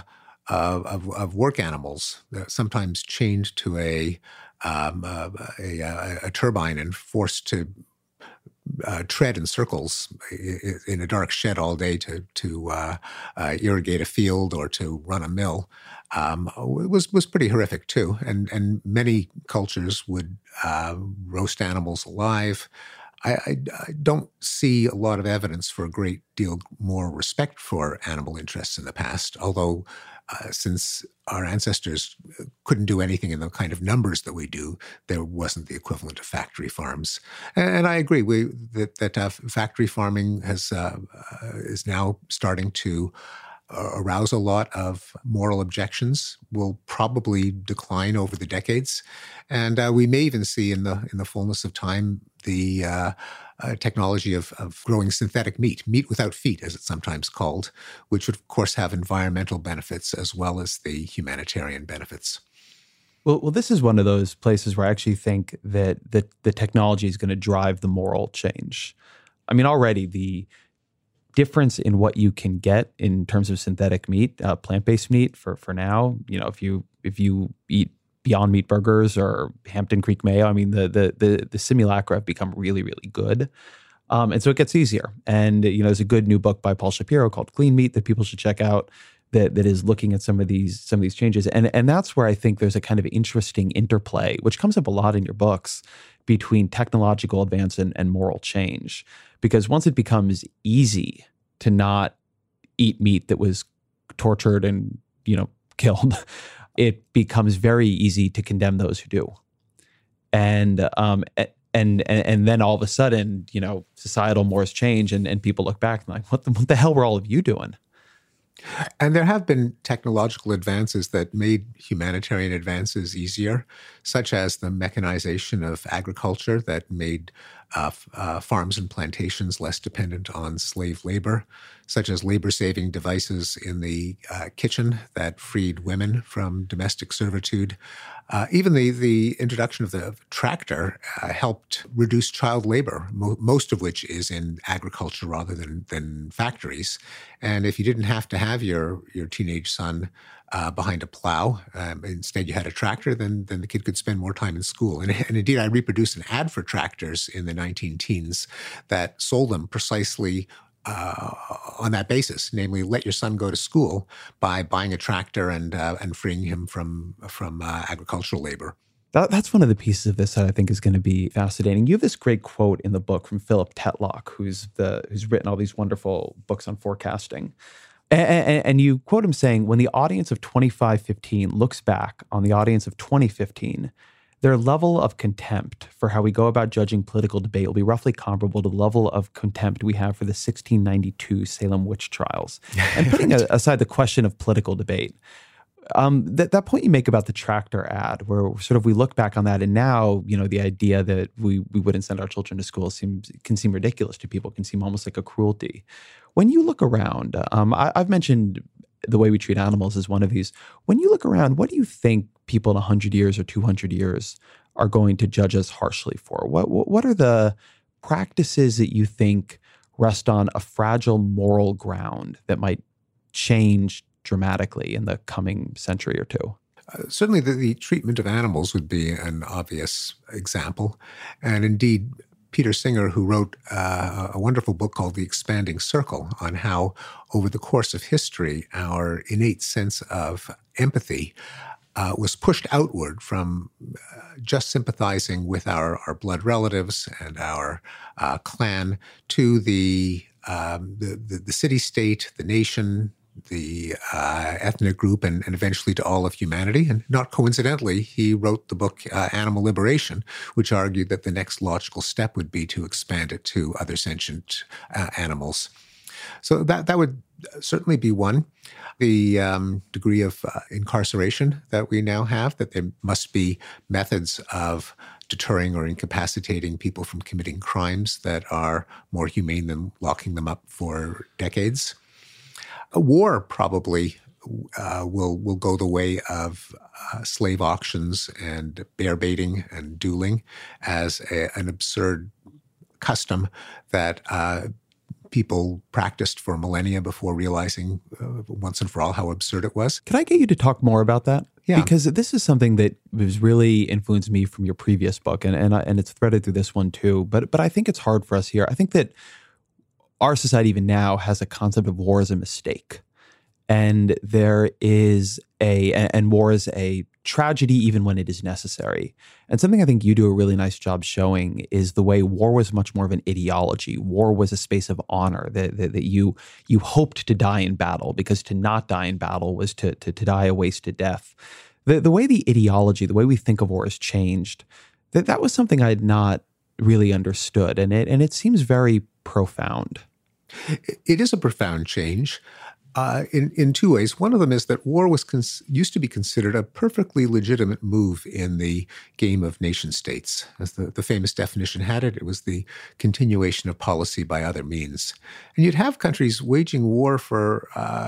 of work animals, sometimes chained to a turbine and forced to tread in circles in a dark shed all day to irrigate a field or to run a mill was pretty horrific too. And many cultures would roast animals alive. I don't see a lot of evidence for a great deal more respect for animal interests in the past, although since our ancestors couldn't do anything in the kind of numbers that we do, there wasn't the equivalent of factory farms. And I agree that factory farming is now starting to arouse a lot of moral objections, will probably decline over the decades. And we may even see in the fullness of time the technology of growing synthetic meat without feet, as it's sometimes called, which would, of course, have environmental benefits as well as the humanitarian benefits.
Well, this is one of those places where I actually think that the technology is going to drive the moral change. I mean, already the difference in what you can get in terms of synthetic meat, plant-based meat for now, if you eat Beyond Meat burgers or Hampton Creek mayo, I mean, the simulacra have become really, really good. And so it gets easier. And, there's a good new book by Paul Shapiro called Clean Meat that people should check out that is looking at some of these changes. And that's where I think there's a kind of interesting interplay, which comes up a lot in your books, between technological advance and moral change. Because once it becomes easy to not eat meat that was tortured and, killed, it becomes very easy to condemn those who do. And then all of a sudden, societal mores change and people look back and like, what the hell were all of you doing?
And there have been technological advances that made humanitarian advances easier, such as the mechanization of agriculture that made farms and plantations less dependent on slave labor, such as labor-saving devices in the kitchen that freed women from domestic servitude. Even the introduction of the tractor helped reduce child labor, most of which is in agriculture rather than factories. And if you didn't have to have your teenage son behind a plow, instead you had a tractor, then the kid could spend more time in school. And indeed, I reproduced an ad for tractors in the 19-teens that sold them precisely on that basis, namely, let your son go to school by buying a tractor and freeing him from agricultural labor.
That's one of the pieces of this that I think is going to be fascinating. You have this great quote in the book from Philip Tetlock, who's written all these wonderful books on forecasting. And you quote him saying, when the audience of 2515 looks back on the audience of 2015, their level of contempt for how we go about judging political debate will be roughly comparable to the level of contempt we have for the 1692 Salem witch trials. And putting aside the question of political debate, that point you make about the tractor ad, where sort of we look back on that, and now the idea that we wouldn't send our children to school can seem ridiculous to people, can seem almost like a cruelty. When you look around, I've mentioned the way we treat animals is one of these. When you look around, what do you think people in 100 years or 200 years are going to judge us harshly for? What are the practices that you think rest on a fragile moral ground that might change dramatically in the coming century or two?
Certainly the treatment of animals would be an obvious example. And indeed, Peter Singer, who wrote a wonderful book called The Expanding Circle on how over the course of history, our innate sense of empathy was pushed outward from just sympathizing with our blood relatives and our clan to the city-state, the nation, the ethnic group, and eventually to all of humanity. And not coincidentally, he wrote the book Animal Liberation, which argued that the next logical step would be to expand it to other sentient animals. So that would certainly be one. The degree of incarceration that we now have, that there must be methods of deterring or incapacitating people from committing crimes that are more humane than locking them up for decades. A war probably will go the way of slave auctions and bear baiting and dueling as an absurd custom that people practiced for millennia before realizing once and for all how absurd it was.
Can I get you to talk more about that?
Yeah.
Because this is something that has really influenced me from your previous book, and it's threaded through this one too. But I think it's hard for us here. I think that our society even now has a concept of war as a mistake. And war is a tragedy even when it is necessary. And something I think you do a really nice job showing is the way war was much more of an ideology. War was a space of honor that you hoped to die in battle, because to not die in battle was to die a wasted death. The way the ideology, the way we think of war has changed, that was something I had not really understood. And it seems very profound.
It is a profound change. In two ways. One of them is that war used to be considered a perfectly legitimate move in the game of nation states. As the famous definition had it, it was the continuation of policy by other means. And you'd have countries waging war for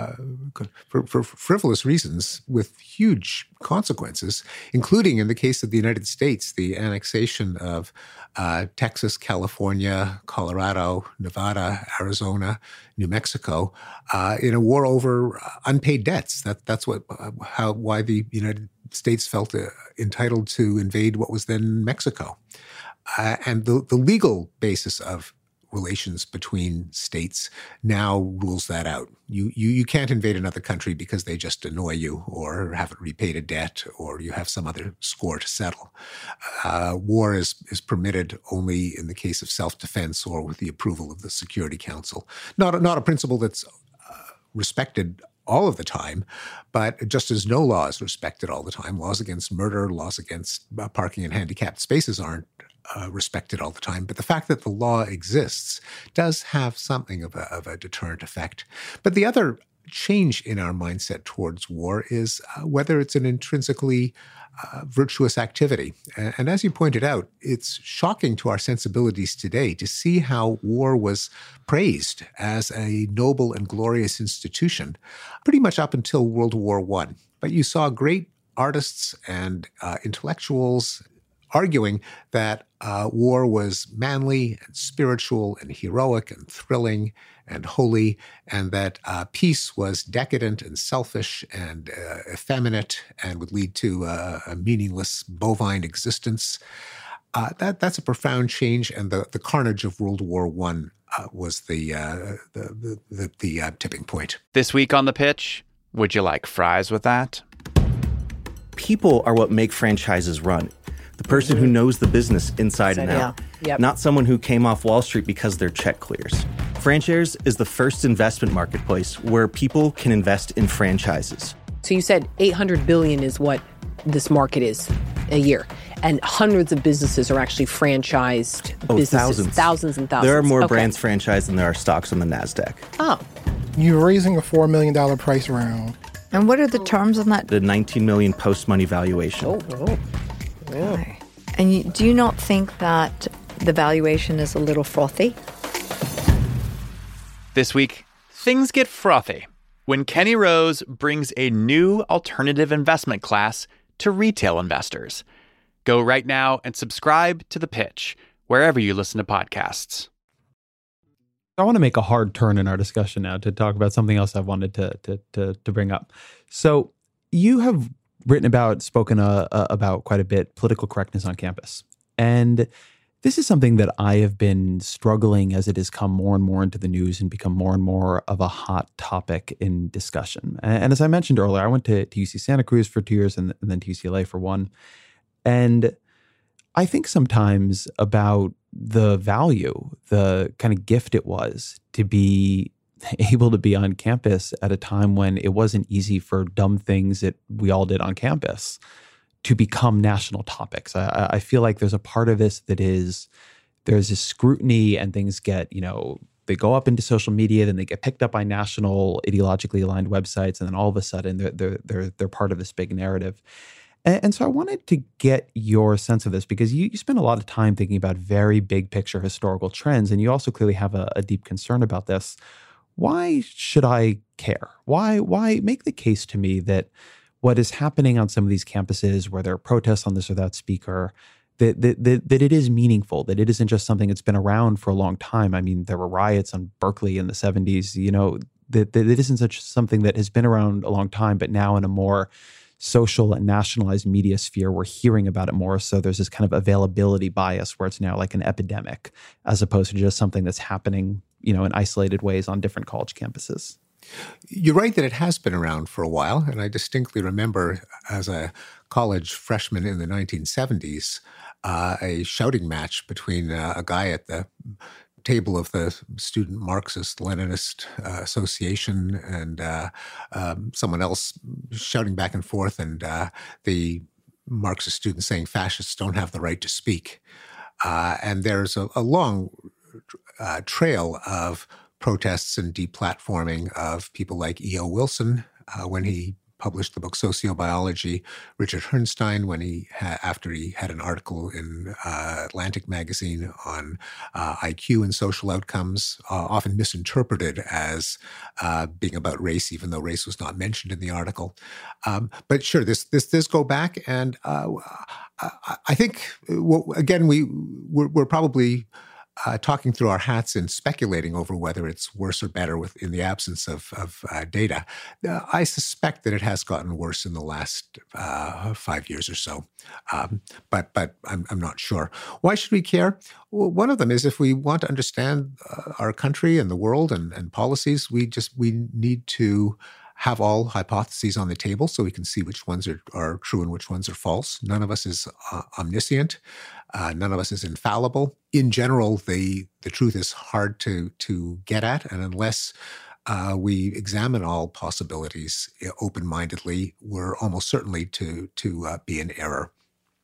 frivolous reasons with huge consequences, including in the case of the United States, the annexation of Texas, California, Colorado, Nevada, Arizona, New Mexico, in a war over unpaid debts. That's why the United States felt entitled to invade what was then Mexico. And the legal basis of relations between states now rules that out. You can't invade another country because they just annoy you or haven't repaid a debt or you have some other score to settle. War is permitted only in the case of self-defense or with the approval of the Security Council. Not a principle that's respected all of the time, but just as no law is respected all the time, laws against murder, laws against parking in handicapped spaces aren't respected all the time. But the fact that the law exists does have something of a deterrent effect. But the other change in our mindset towards war is whether it's an intrinsically virtuous activity. And as you pointed out, it's shocking to our sensibilities today to see how war was praised as a noble and glorious institution pretty much up until World War I. But you saw great artists and intellectuals arguing that war was manly and spiritual and heroic and thrilling and holy, and that peace was decadent and selfish and effeminate and would lead to a meaningless bovine existence. That's a profound change, and the carnage of World War I was the tipping point.
This week on The Pitch, would you like fries with that?
People are what make franchises run. The person who knows the business inside and out. Yep. Not someone who came off Wall Street because their check clears. FranShares is the first investment marketplace where people can invest in franchises.
So you said $800 billion is what this market is a year. And hundreds of businesses are actually franchised businesses. Thousands and thousands.
There are more brands franchised than there are stocks on the NASDAQ.
Oh.
You're raising a $4 million price round.
And what are the terms on that?
The $19 million post-money valuation.
Oh. Okay. And do you not think that the valuation is a little frothy?
This week, things get frothy when Kenny Rose brings a new alternative investment class to retail investors. Go right now and subscribe to The Pitch, wherever you listen to podcasts.
I want to make a hard turn in our discussion now to talk about something else I wanted to bring up. So you have spoken about quite a bit, political correctness on campus. And this is something that I have been struggling as it has come more and more into the news and become more and more of a hot topic in discussion. And as I mentioned earlier, I went to UC Santa Cruz for 2 years and then to UCLA for 1. And I think sometimes about the value, the kind of gift it was to be able to be on campus at a time when it wasn't easy for dumb things that we all did on campus to become national topics. I feel like there's a part of this that there's this scrutiny and things get, they go up into social media, then they get picked up by national ideologically aligned websites, and then all of a sudden they're part of this big narrative. And so I wanted to get your sense of this because you spend a lot of time thinking about very big picture historical trends, and you also clearly have a deep concern about this. Why should I care? Why make the case to me that what is happening on some of these campuses where there are protests on this or that speaker, that it is meaningful, that it isn't just something that's been around for a long time. I mean, there were riots on Berkeley in the 70s, that it isn't such something that has been around a long time, but now in a more social and nationalized media sphere, we're hearing about it more. So there's this kind of availability bias where it's now like an epidemic, as opposed to just something that's happening, in isolated ways on different college campuses.
You're right that it has been around for a while. And I distinctly remember as a college freshman in the 1970s, a shouting match between a guy at the table of the Student Marxist-Leninist Association and someone else shouting back and forth, and the Marxist students saying fascists don't have the right to speak. And there's a long trail of protests and deplatforming of people like E.O. Wilson when he published the book Sociobiology, Richard Herrnstein when after he had an article in Atlantic magazine on IQ and social outcomes, often misinterpreted as being about race, even though race was not mentioned in the article. But sure, this does go back, and I think again we're probably talking through our hats and speculating over whether it's worse or better in the absence of data. I suspect that it has gotten worse in the last 5 years or so, but I'm not sure. Why should we care? Well, one of them is if we want to understand our country and the world and policies, we need to have all hypotheses on the table so we can see which ones are true and which ones are false. None of us is omniscient. None of us is infallible. In general, the truth is hard to get at, and unless we examine all possibilities open-mindedly, we're almost certainly to be in error.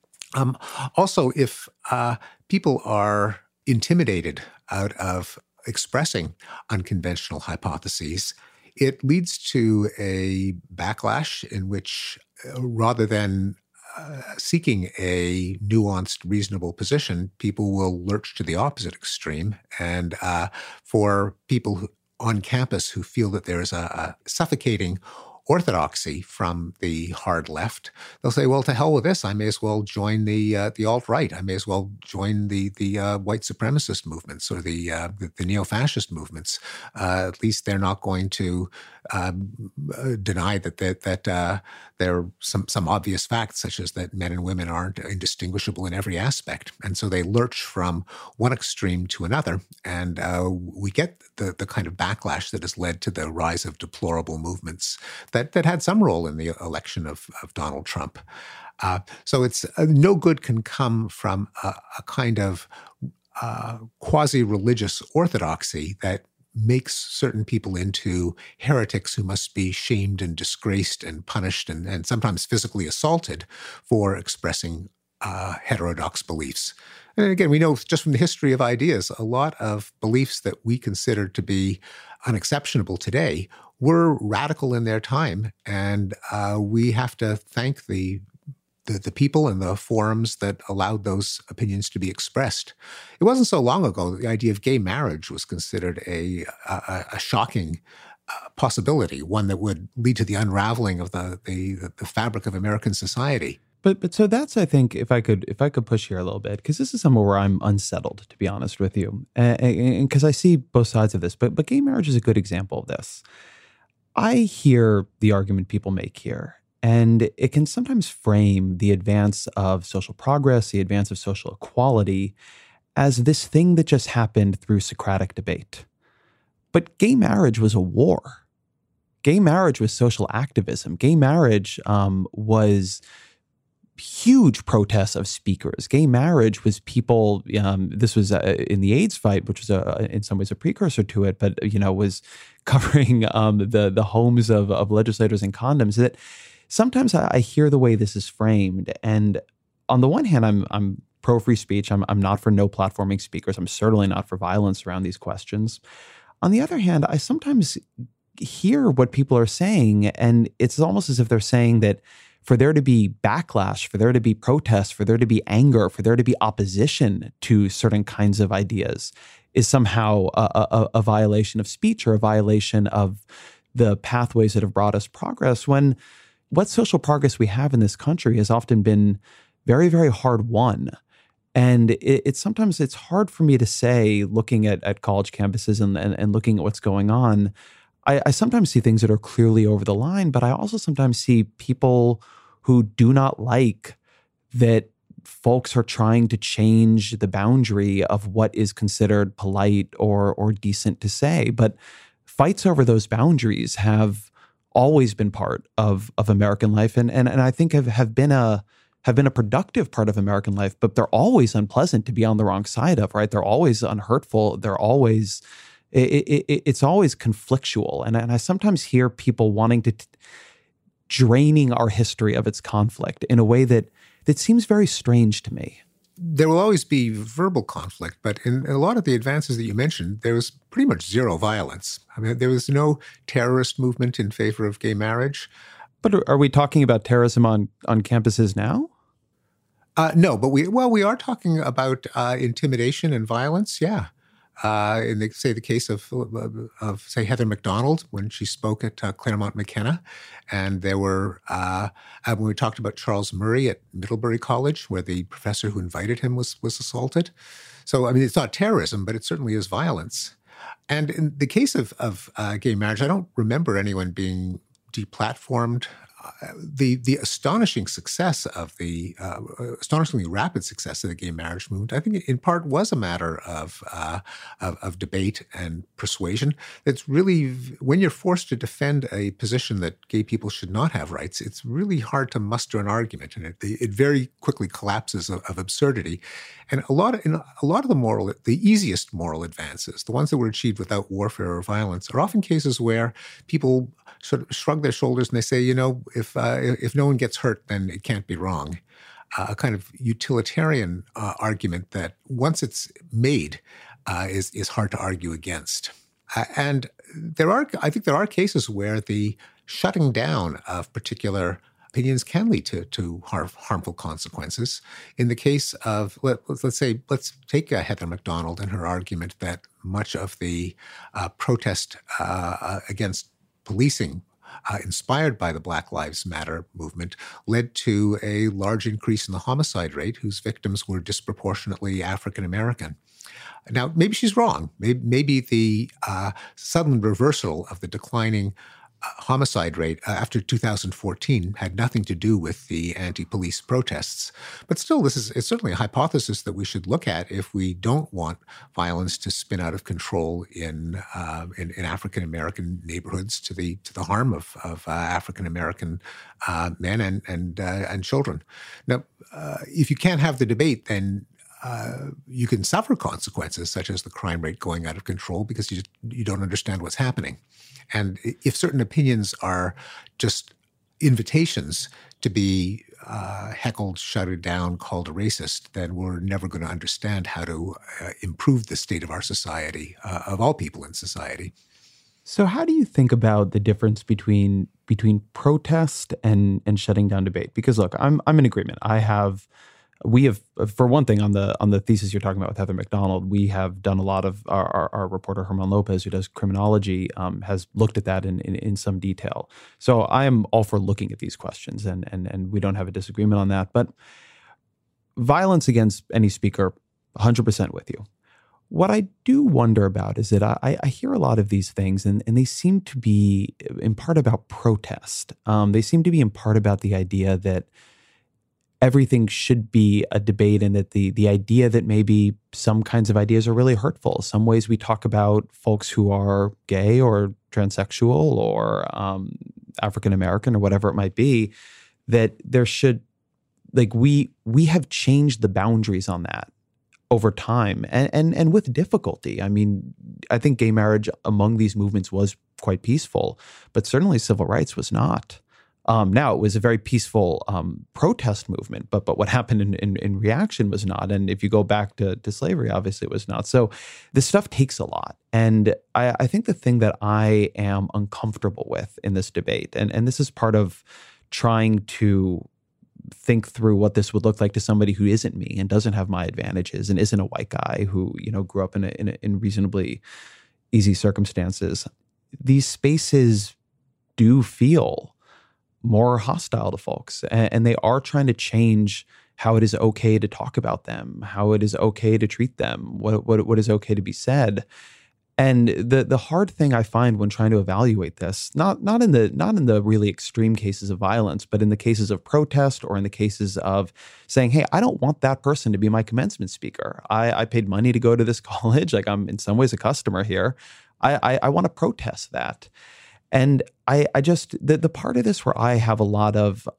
Also, if people are intimidated out of expressing unconventional hypotheses, it leads to a backlash in which, rather than seeking a nuanced, reasonable position, people will lurch to the opposite extreme. And for people on campus who feel that there is a suffocating orthodoxy from the hard left, they'll say, well, to hell with this. I may as well join the alt-right. I may as well join the white supremacist movements or the neo-fascist movements. At least they're not going to deny that there are some obvious facts, such as that men and women aren't indistinguishable in every aspect. And so they lurch from one extreme to another. And we get the kind of backlash that has led to the rise of deplorable movements that had some role in the election of Donald Trump. So it's no good can come from a kind of quasi-religious orthodoxy that makes certain people into heretics who must be shamed and disgraced and punished and sometimes physically assaulted for expressing heterodox beliefs. And again, we know just from the history of ideas, a lot of beliefs that we consider to be unexceptionable today were radical in their time, and we have to thank the people and the forums that allowed those opinions to be expressed. It wasn't so long ago that the idea of gay marriage was considered a shocking possibility, one that would lead to the unraveling of the fabric of American society.
But so that's, I think, if I could push here a little bit, because this is somewhere where I'm unsettled, to be honest with you, and because I see both sides of this. But gay marriage is a good example of this. I hear the argument people make here, and it can sometimes frame the advance of social progress, the advance of social equality, as this thing that just happened through Socratic debate. But gay marriage was a war. Gay marriage was social activism. Gay marriage was huge protests of speakers. Gay marriage was people, this was in the AIDS fight, which was in some ways a precursor to it, but, was covering the homes of legislators and condoms. That sometimes I hear the way this is framed. And on the one hand, I'm pro free speech. I'm not for no platforming speakers. I'm certainly not for violence around these questions. On the other hand, I sometimes hear what people are saying, and it's almost as if they're saying that for there to be backlash, for there to be protests, for there to be anger, for there to be opposition to certain kinds of ideas is somehow a violation of speech or a violation of the pathways that have brought us progress, when what social progress we have in this country has often been very, very hard won. And it's sometimes it's hard for me to say, looking at college campuses and looking at what's going on, I sometimes see things that are clearly over the line, but I also sometimes see people who do not like that folks are trying to change the boundary of what is considered polite or decent to say. But fights over those boundaries have always been part of American life, and I think have been a productive part of American life, but they're always unpleasant to be on the wrong side of, right? They're always unhurtful. They're always, it's always conflictual. And I sometimes hear people wanting to draining our history of its conflict in a way that seems very strange to me.
There will always be verbal conflict, but in a lot of the advances that you mentioned, there was pretty much zero violence. I mean, there was no terrorist movement in favor of gay marriage.
But are we talking about terrorism on campuses now?
No, but we are talking about intimidation and violence. Yeah, in the case of say Heather Mac Donald when she spoke at Claremont McKenna, and there were when we talked about Charles Murray at Middlebury College, where the professor who invited him was assaulted. So I mean, it's not terrorism, but it certainly is violence. And in the case of gay marriage, I don't remember anyone being deplatformed. The astonishing success of the astonishingly rapid success of the gay marriage movement, I think, in part was a matter of debate and persuasion. It's really, when you're forced to defend a position that gay people should not have rights, it's really hard to muster an argument, and it very quickly collapses of absurdity. And a lot of the easiest moral advances, the ones that were achieved without warfare or violence, are often cases where people sort of shrug their shoulders and they say, if no one gets hurt, then it can't be wrong. A kind of utilitarian argument that once it's made is hard to argue against. And I think there are cases where the shutting down of particular opinions can lead to harmful consequences. In the case of, let's take Heather Mac Donald and her argument that much of the protest against policing inspired by the Black Lives Matter movement led to a large increase in the homicide rate whose victims were disproportionately African American. Now, maybe she's wrong. Maybe the sudden reversal of the declining homicide rate after 2014 had nothing to do with the anti-police protests. But still, it's certainly a hypothesis that we should look at if we don't want violence to spin out of control in African American neighborhoods to the harm of African American men and children. Now, if you can't have the debate, then you can suffer consequences such as the crime rate going out of control because you don't understand what's happening. And if certain opinions are just invitations to be heckled, shouted down, called a racist, then we're never going to understand how to improve the state of our society, of all people in society.
So how do you think about the difference between protest and shutting down debate? Because look, I'm in agreement. We have, for one thing, on the thesis you're talking about with Heather Mac Donald, we have done a lot of our reporter Herman Lopez, who does criminology, has looked at that in some detail. So I am all for looking at these questions, and we don't have a disagreement on that. But violence against any speaker, 100% with you. What I do wonder about is that I hear a lot of these things, and they seem to be in part about protest. They seem to be in part about the idea that everything should be a debate, and that the idea that maybe some kinds of ideas are really hurtful. Some ways we talk about folks who are gay or transsexual or African American or whatever it might be, that there should, like, we have changed the boundaries on that over time and with difficulty. I mean, I think gay marriage among these movements was quite peaceful, but certainly civil rights was not. Now, it was a very peaceful protest movement, but what happened in reaction was not. And if you go back to slavery, obviously it was not. So this stuff takes a lot. And I think the thing that I am uncomfortable with in this debate, and this is part of trying to think through what this would look like to somebody who isn't me and doesn't have my advantages and isn't a white guy who, grew up in reasonably easy circumstances. These spaces do feel more hostile to folks, and they are trying to change how it is okay to talk about them, how it is okay to treat them, what is okay to be said. And the hard thing I find when trying to evaluate this, not in the really extreme cases of violence, but in the cases of protest or in the cases of saying, hey, I don't want that person to be my commencement speaker. I paid money to go to this college. Like, I'm in some ways a customer here. I want to protest that. And I just, the part of this where I have a lot of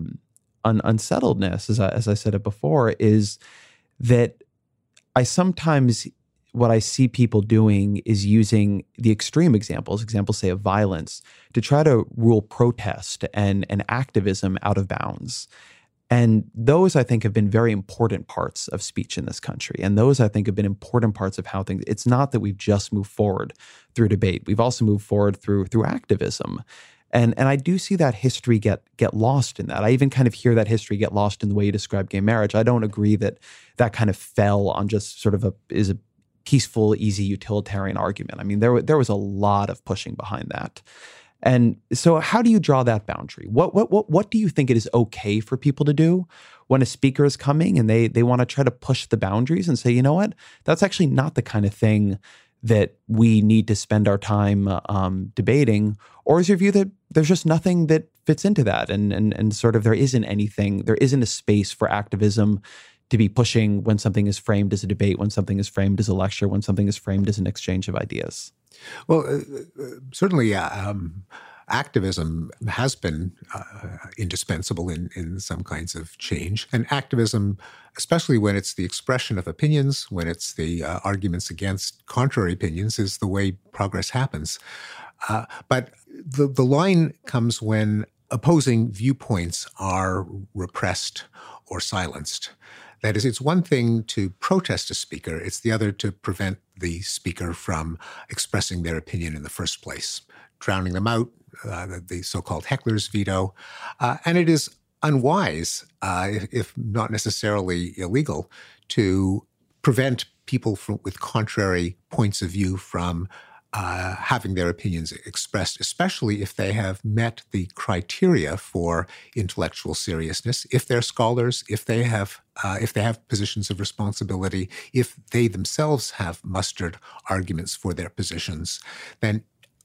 unsettledness, as I said it before, is that I sometimes, what I see people doing is using the extreme examples, say, of violence, to try to rule protest and activism out of bounds. And those, I think, have been very important parts of speech in this country. And those, I think, have been important parts of how things, it's not that we've just moved forward through debate. We've also moved forward through activism. And I do see that history get lost in that. I even kind of hear that history get lost in the way you describe gay marriage. I don't agree that kind of fell on just sort of a peaceful, easy utilitarian argument. I mean, there was a lot of pushing behind that. And so how do you draw that boundary? What do you think it is okay for people to do when a speaker is coming and they want to try to push the boundaries and say, you know what, that's actually not the kind of thing that we need to spend our time debating? Or is your view that there's just nothing that fits into that and sort of there isn't a space for activism to be pushing when something is framed as a debate, when something is framed as a lecture, when something is framed as an exchange of ideas?
Well, certainly activism has been indispensable in some kinds of change. And activism, especially when it's the expression of opinions, when it's the arguments against contrary opinions, is the way progress happens. But the line comes when opposing viewpoints are repressed or silenced. That is, it's one thing to protest a speaker. It's the other to prevent the speaker from expressing their opinion in the first place, drowning them out, the so-called heckler's veto. And it is unwise, if not necessarily illegal, to prevent people with contrary points of view from having their opinions expressed, especially if they have met the criteria for intellectual seriousness, if they're scholars, if they have positions of responsibility, if they themselves have mustered arguments for their positions, then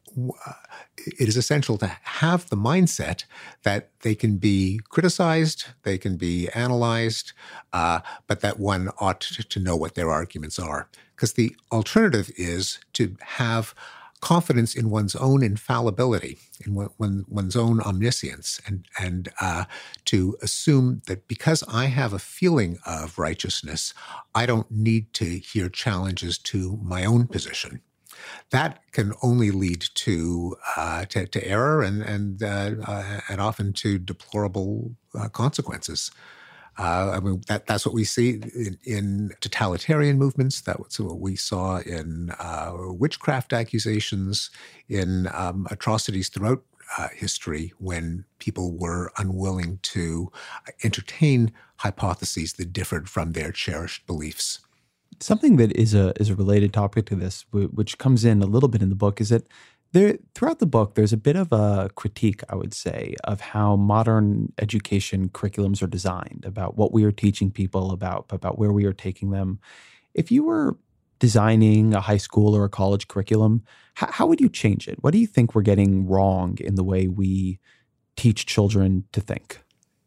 it is essential to have the mindset that they can be criticized, they can be analyzed, but that one ought to know what their arguments are. Because the alternative is to have confidence in one's own infallibility, in one's own omniscience, and to assume that because I have a feeling of righteousness, I don't need to hear challenges to my own position. That can only lead to error and often to deplorable consequences. I mean, that's what we see in totalitarian movements. That's what we saw in witchcraft accusations, in atrocities throughout history when people were unwilling to entertain hypotheses that differed from their cherished beliefs.
Something that is a related topic to this, which comes in a little bit in the book, is that throughout the book, there's a bit of a critique, I would say, of how modern education curriculums are designed, about what we are teaching people, about where we are taking them. If you were designing a high school or a college curriculum, how would you change it? What do you think we're getting wrong in the way we teach children to think?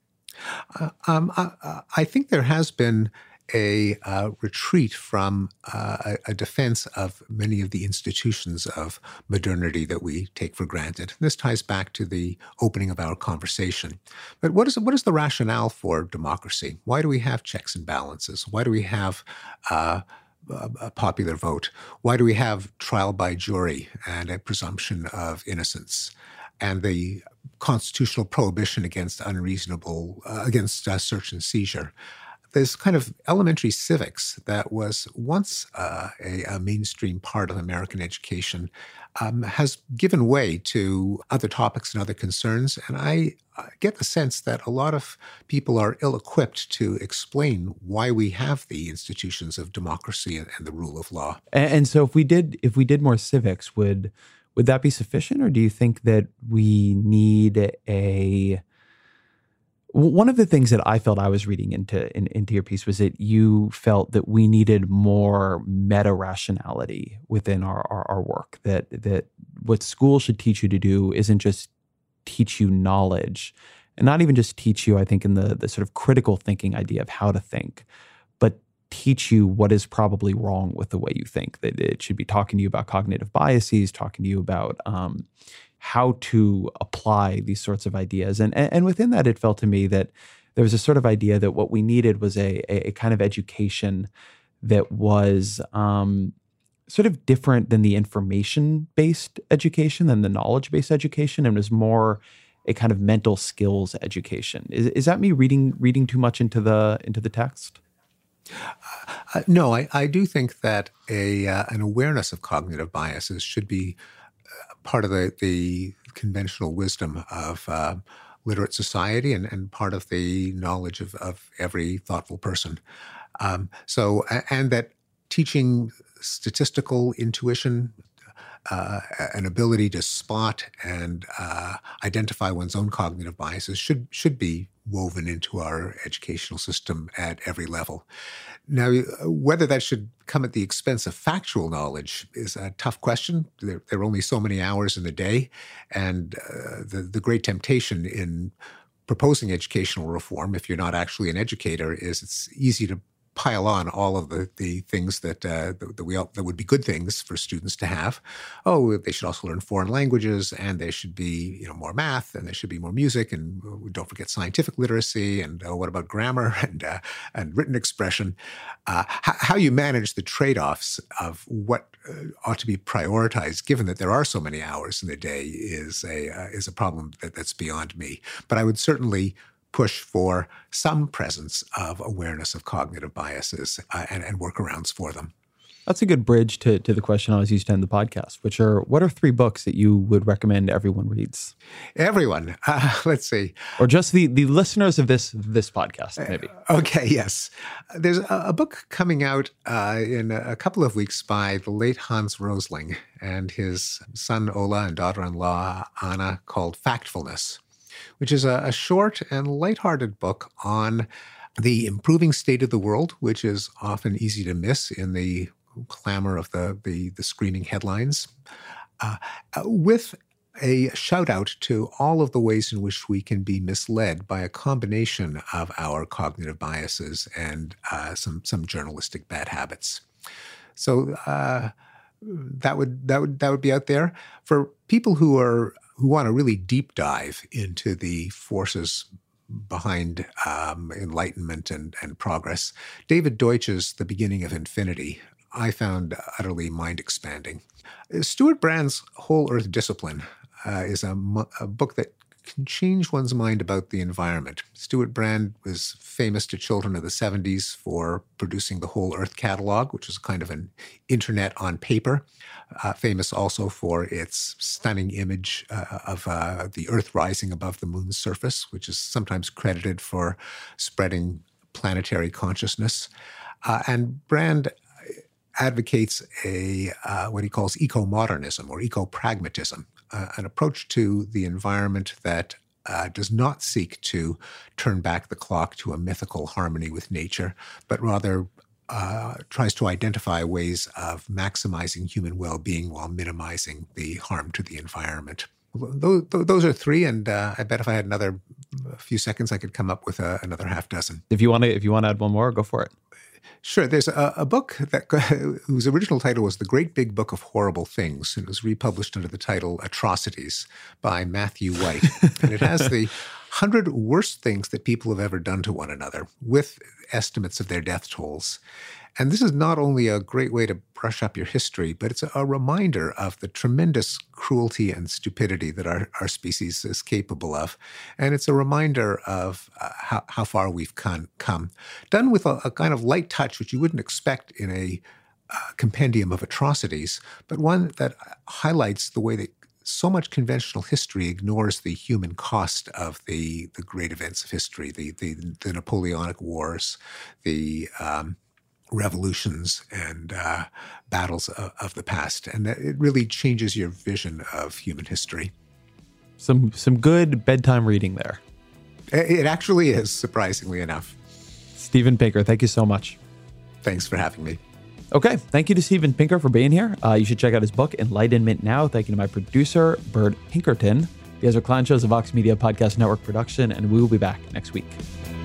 I think there has been a retreat from a defense of many of the institutions of modernity that we take for granted. This ties back to the opening of our conversation. But what is the rationale for democracy? Why do we have checks and balances? Why do we have a popular vote? Why do we have trial by jury and a presumption of innocence? And the constitutional prohibition against search and seizure. This kind of elementary civics that was once a mainstream part of American education has given way to other topics and other concerns. And I get the sense that a lot of people are ill-equipped to explain why we have the institutions of democracy and the rule of law.
And so if we did more civics, would that be sufficient? Or do you think that we need One of the things that I felt I was reading into your piece was that you felt that we needed more meta-rationality within our work, that what school should teach you to do isn't just teach you knowledge, and not even just teach you, I think, in the sort of critical thinking idea of how to think, but teach you what is probably wrong with the way you think. That it should be talking to you about cognitive biases, talking to you about how to apply these sorts of ideas. And within that, it felt to me that there was a sort of idea that what we needed was a kind of education that was sort of different than the information-based education, than the knowledge-based education, and was more a kind of mental skills education. Is that me reading too much into the text?
No, I do think that an awareness of cognitive biases should be part of the conventional wisdom of literate society and part of the knowledge of every thoughtful person. And that teaching statistical intuition, an ability to spot and identify one's own cognitive biases should be woven into our educational system at every level. Now, whether that should come at the expense of factual knowledge is a tough question. There are only so many hours in the day, and the great temptation in proposing educational reform, if you're not actually an educator, is it's easy to pile on all of the things that would be good things for students to have. Oh, they should also learn foreign languages, and there should be more math, and there should be more music, and don't forget scientific literacy, and what about grammar and written expression? How you manage the trade-offs of what ought to be prioritized, given that there are so many hours in the day, is a problem that's beyond me. But I would certainly push for some presence of awareness of cognitive biases and workarounds for them.
That's a good bridge to the question I was used to end the podcast, which are, what are 3 books that you would recommend everyone reads?
Everyone. Let's see.
Or just the listeners of this podcast, maybe.
Okay, yes. There's a book coming out in a couple of weeks by the late Hans Rosling and his son Ola and daughter-in-law Anna, called Factfulness, which is a short and lighthearted book on the improving state of the world, which is often easy to miss in the clamor of the screaming headlines, with a shout out to all of the ways in which we can be misled by a combination of our cognitive biases and some journalistic bad habits. So that would be out there for people who want to really deep dive into the forces behind enlightenment and progress. David Deutsch's The Beginning of Infinity I found utterly mind-expanding. Stuart Brand's Whole Earth Discipline is a book that can change one's mind about the environment. Stuart Brand was famous to children of the 70s for producing the Whole Earth Catalog, which was kind of an internet on paper, famous also for its stunning image of the Earth rising above the moon's surface, which is sometimes credited for spreading planetary consciousness. And Brand advocates what he calls eco-modernism or eco-pragmatism, an approach to the environment that does not seek to turn back the clock to a mythical harmony with nature, but rather tries to identify ways of maximizing human well-being while minimizing the harm to the environment. Those are 3, and I bet if I had another few seconds, I could come up with another half dozen.
If you want to add one more, go for it.
Sure. There's a book whose original title was The Great Big Book of Horrible Things, and it was republished under the title Atrocities by Matthew White. And it has the 100 worst things that people have ever done to one another, with estimates of their death tolls. And this is not only a great way to brush up your history, but it's a reminder of the tremendous cruelty and stupidity that our species is capable of. And it's a reminder of how far we've come. Done with a kind of light touch, which you wouldn't expect in a compendium of atrocities, but one that highlights the way that so much conventional history ignores the human cost of the great events of history, the Napoleonic Wars, the revolutions and battles of the past. And that it really changes your vision of human history.
Some good bedtime reading there.
It actually is, surprisingly enough.
Steven Pinker, thank you so much.
Thanks for having me.
Okay, thank you to Steven Pinker for being here. You should check out his book, Enlightenment Now. Thank you to my producer, Bird Pinkerton. The Ezra Klein Show is a Vox Media Podcast Network production, and we will be back next week.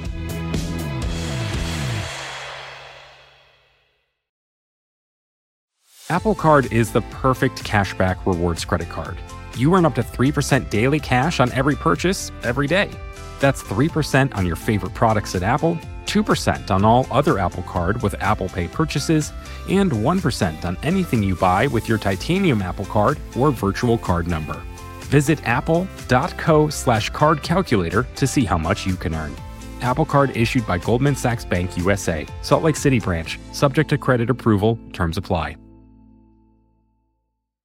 Apple Card is the perfect cashback rewards credit card. You earn up to 3% daily cash on every purchase every day. That's 3% on your favorite products at Apple, 2% on all other Apple Card with Apple Pay purchases, and 1% on anything you buy with your titanium Apple Card or virtual card number. Visit apple.co/card calculator to see how much you can earn. Apple Card issued by Goldman Sachs Bank USA, Salt Lake City branch, subject to credit approval, terms apply.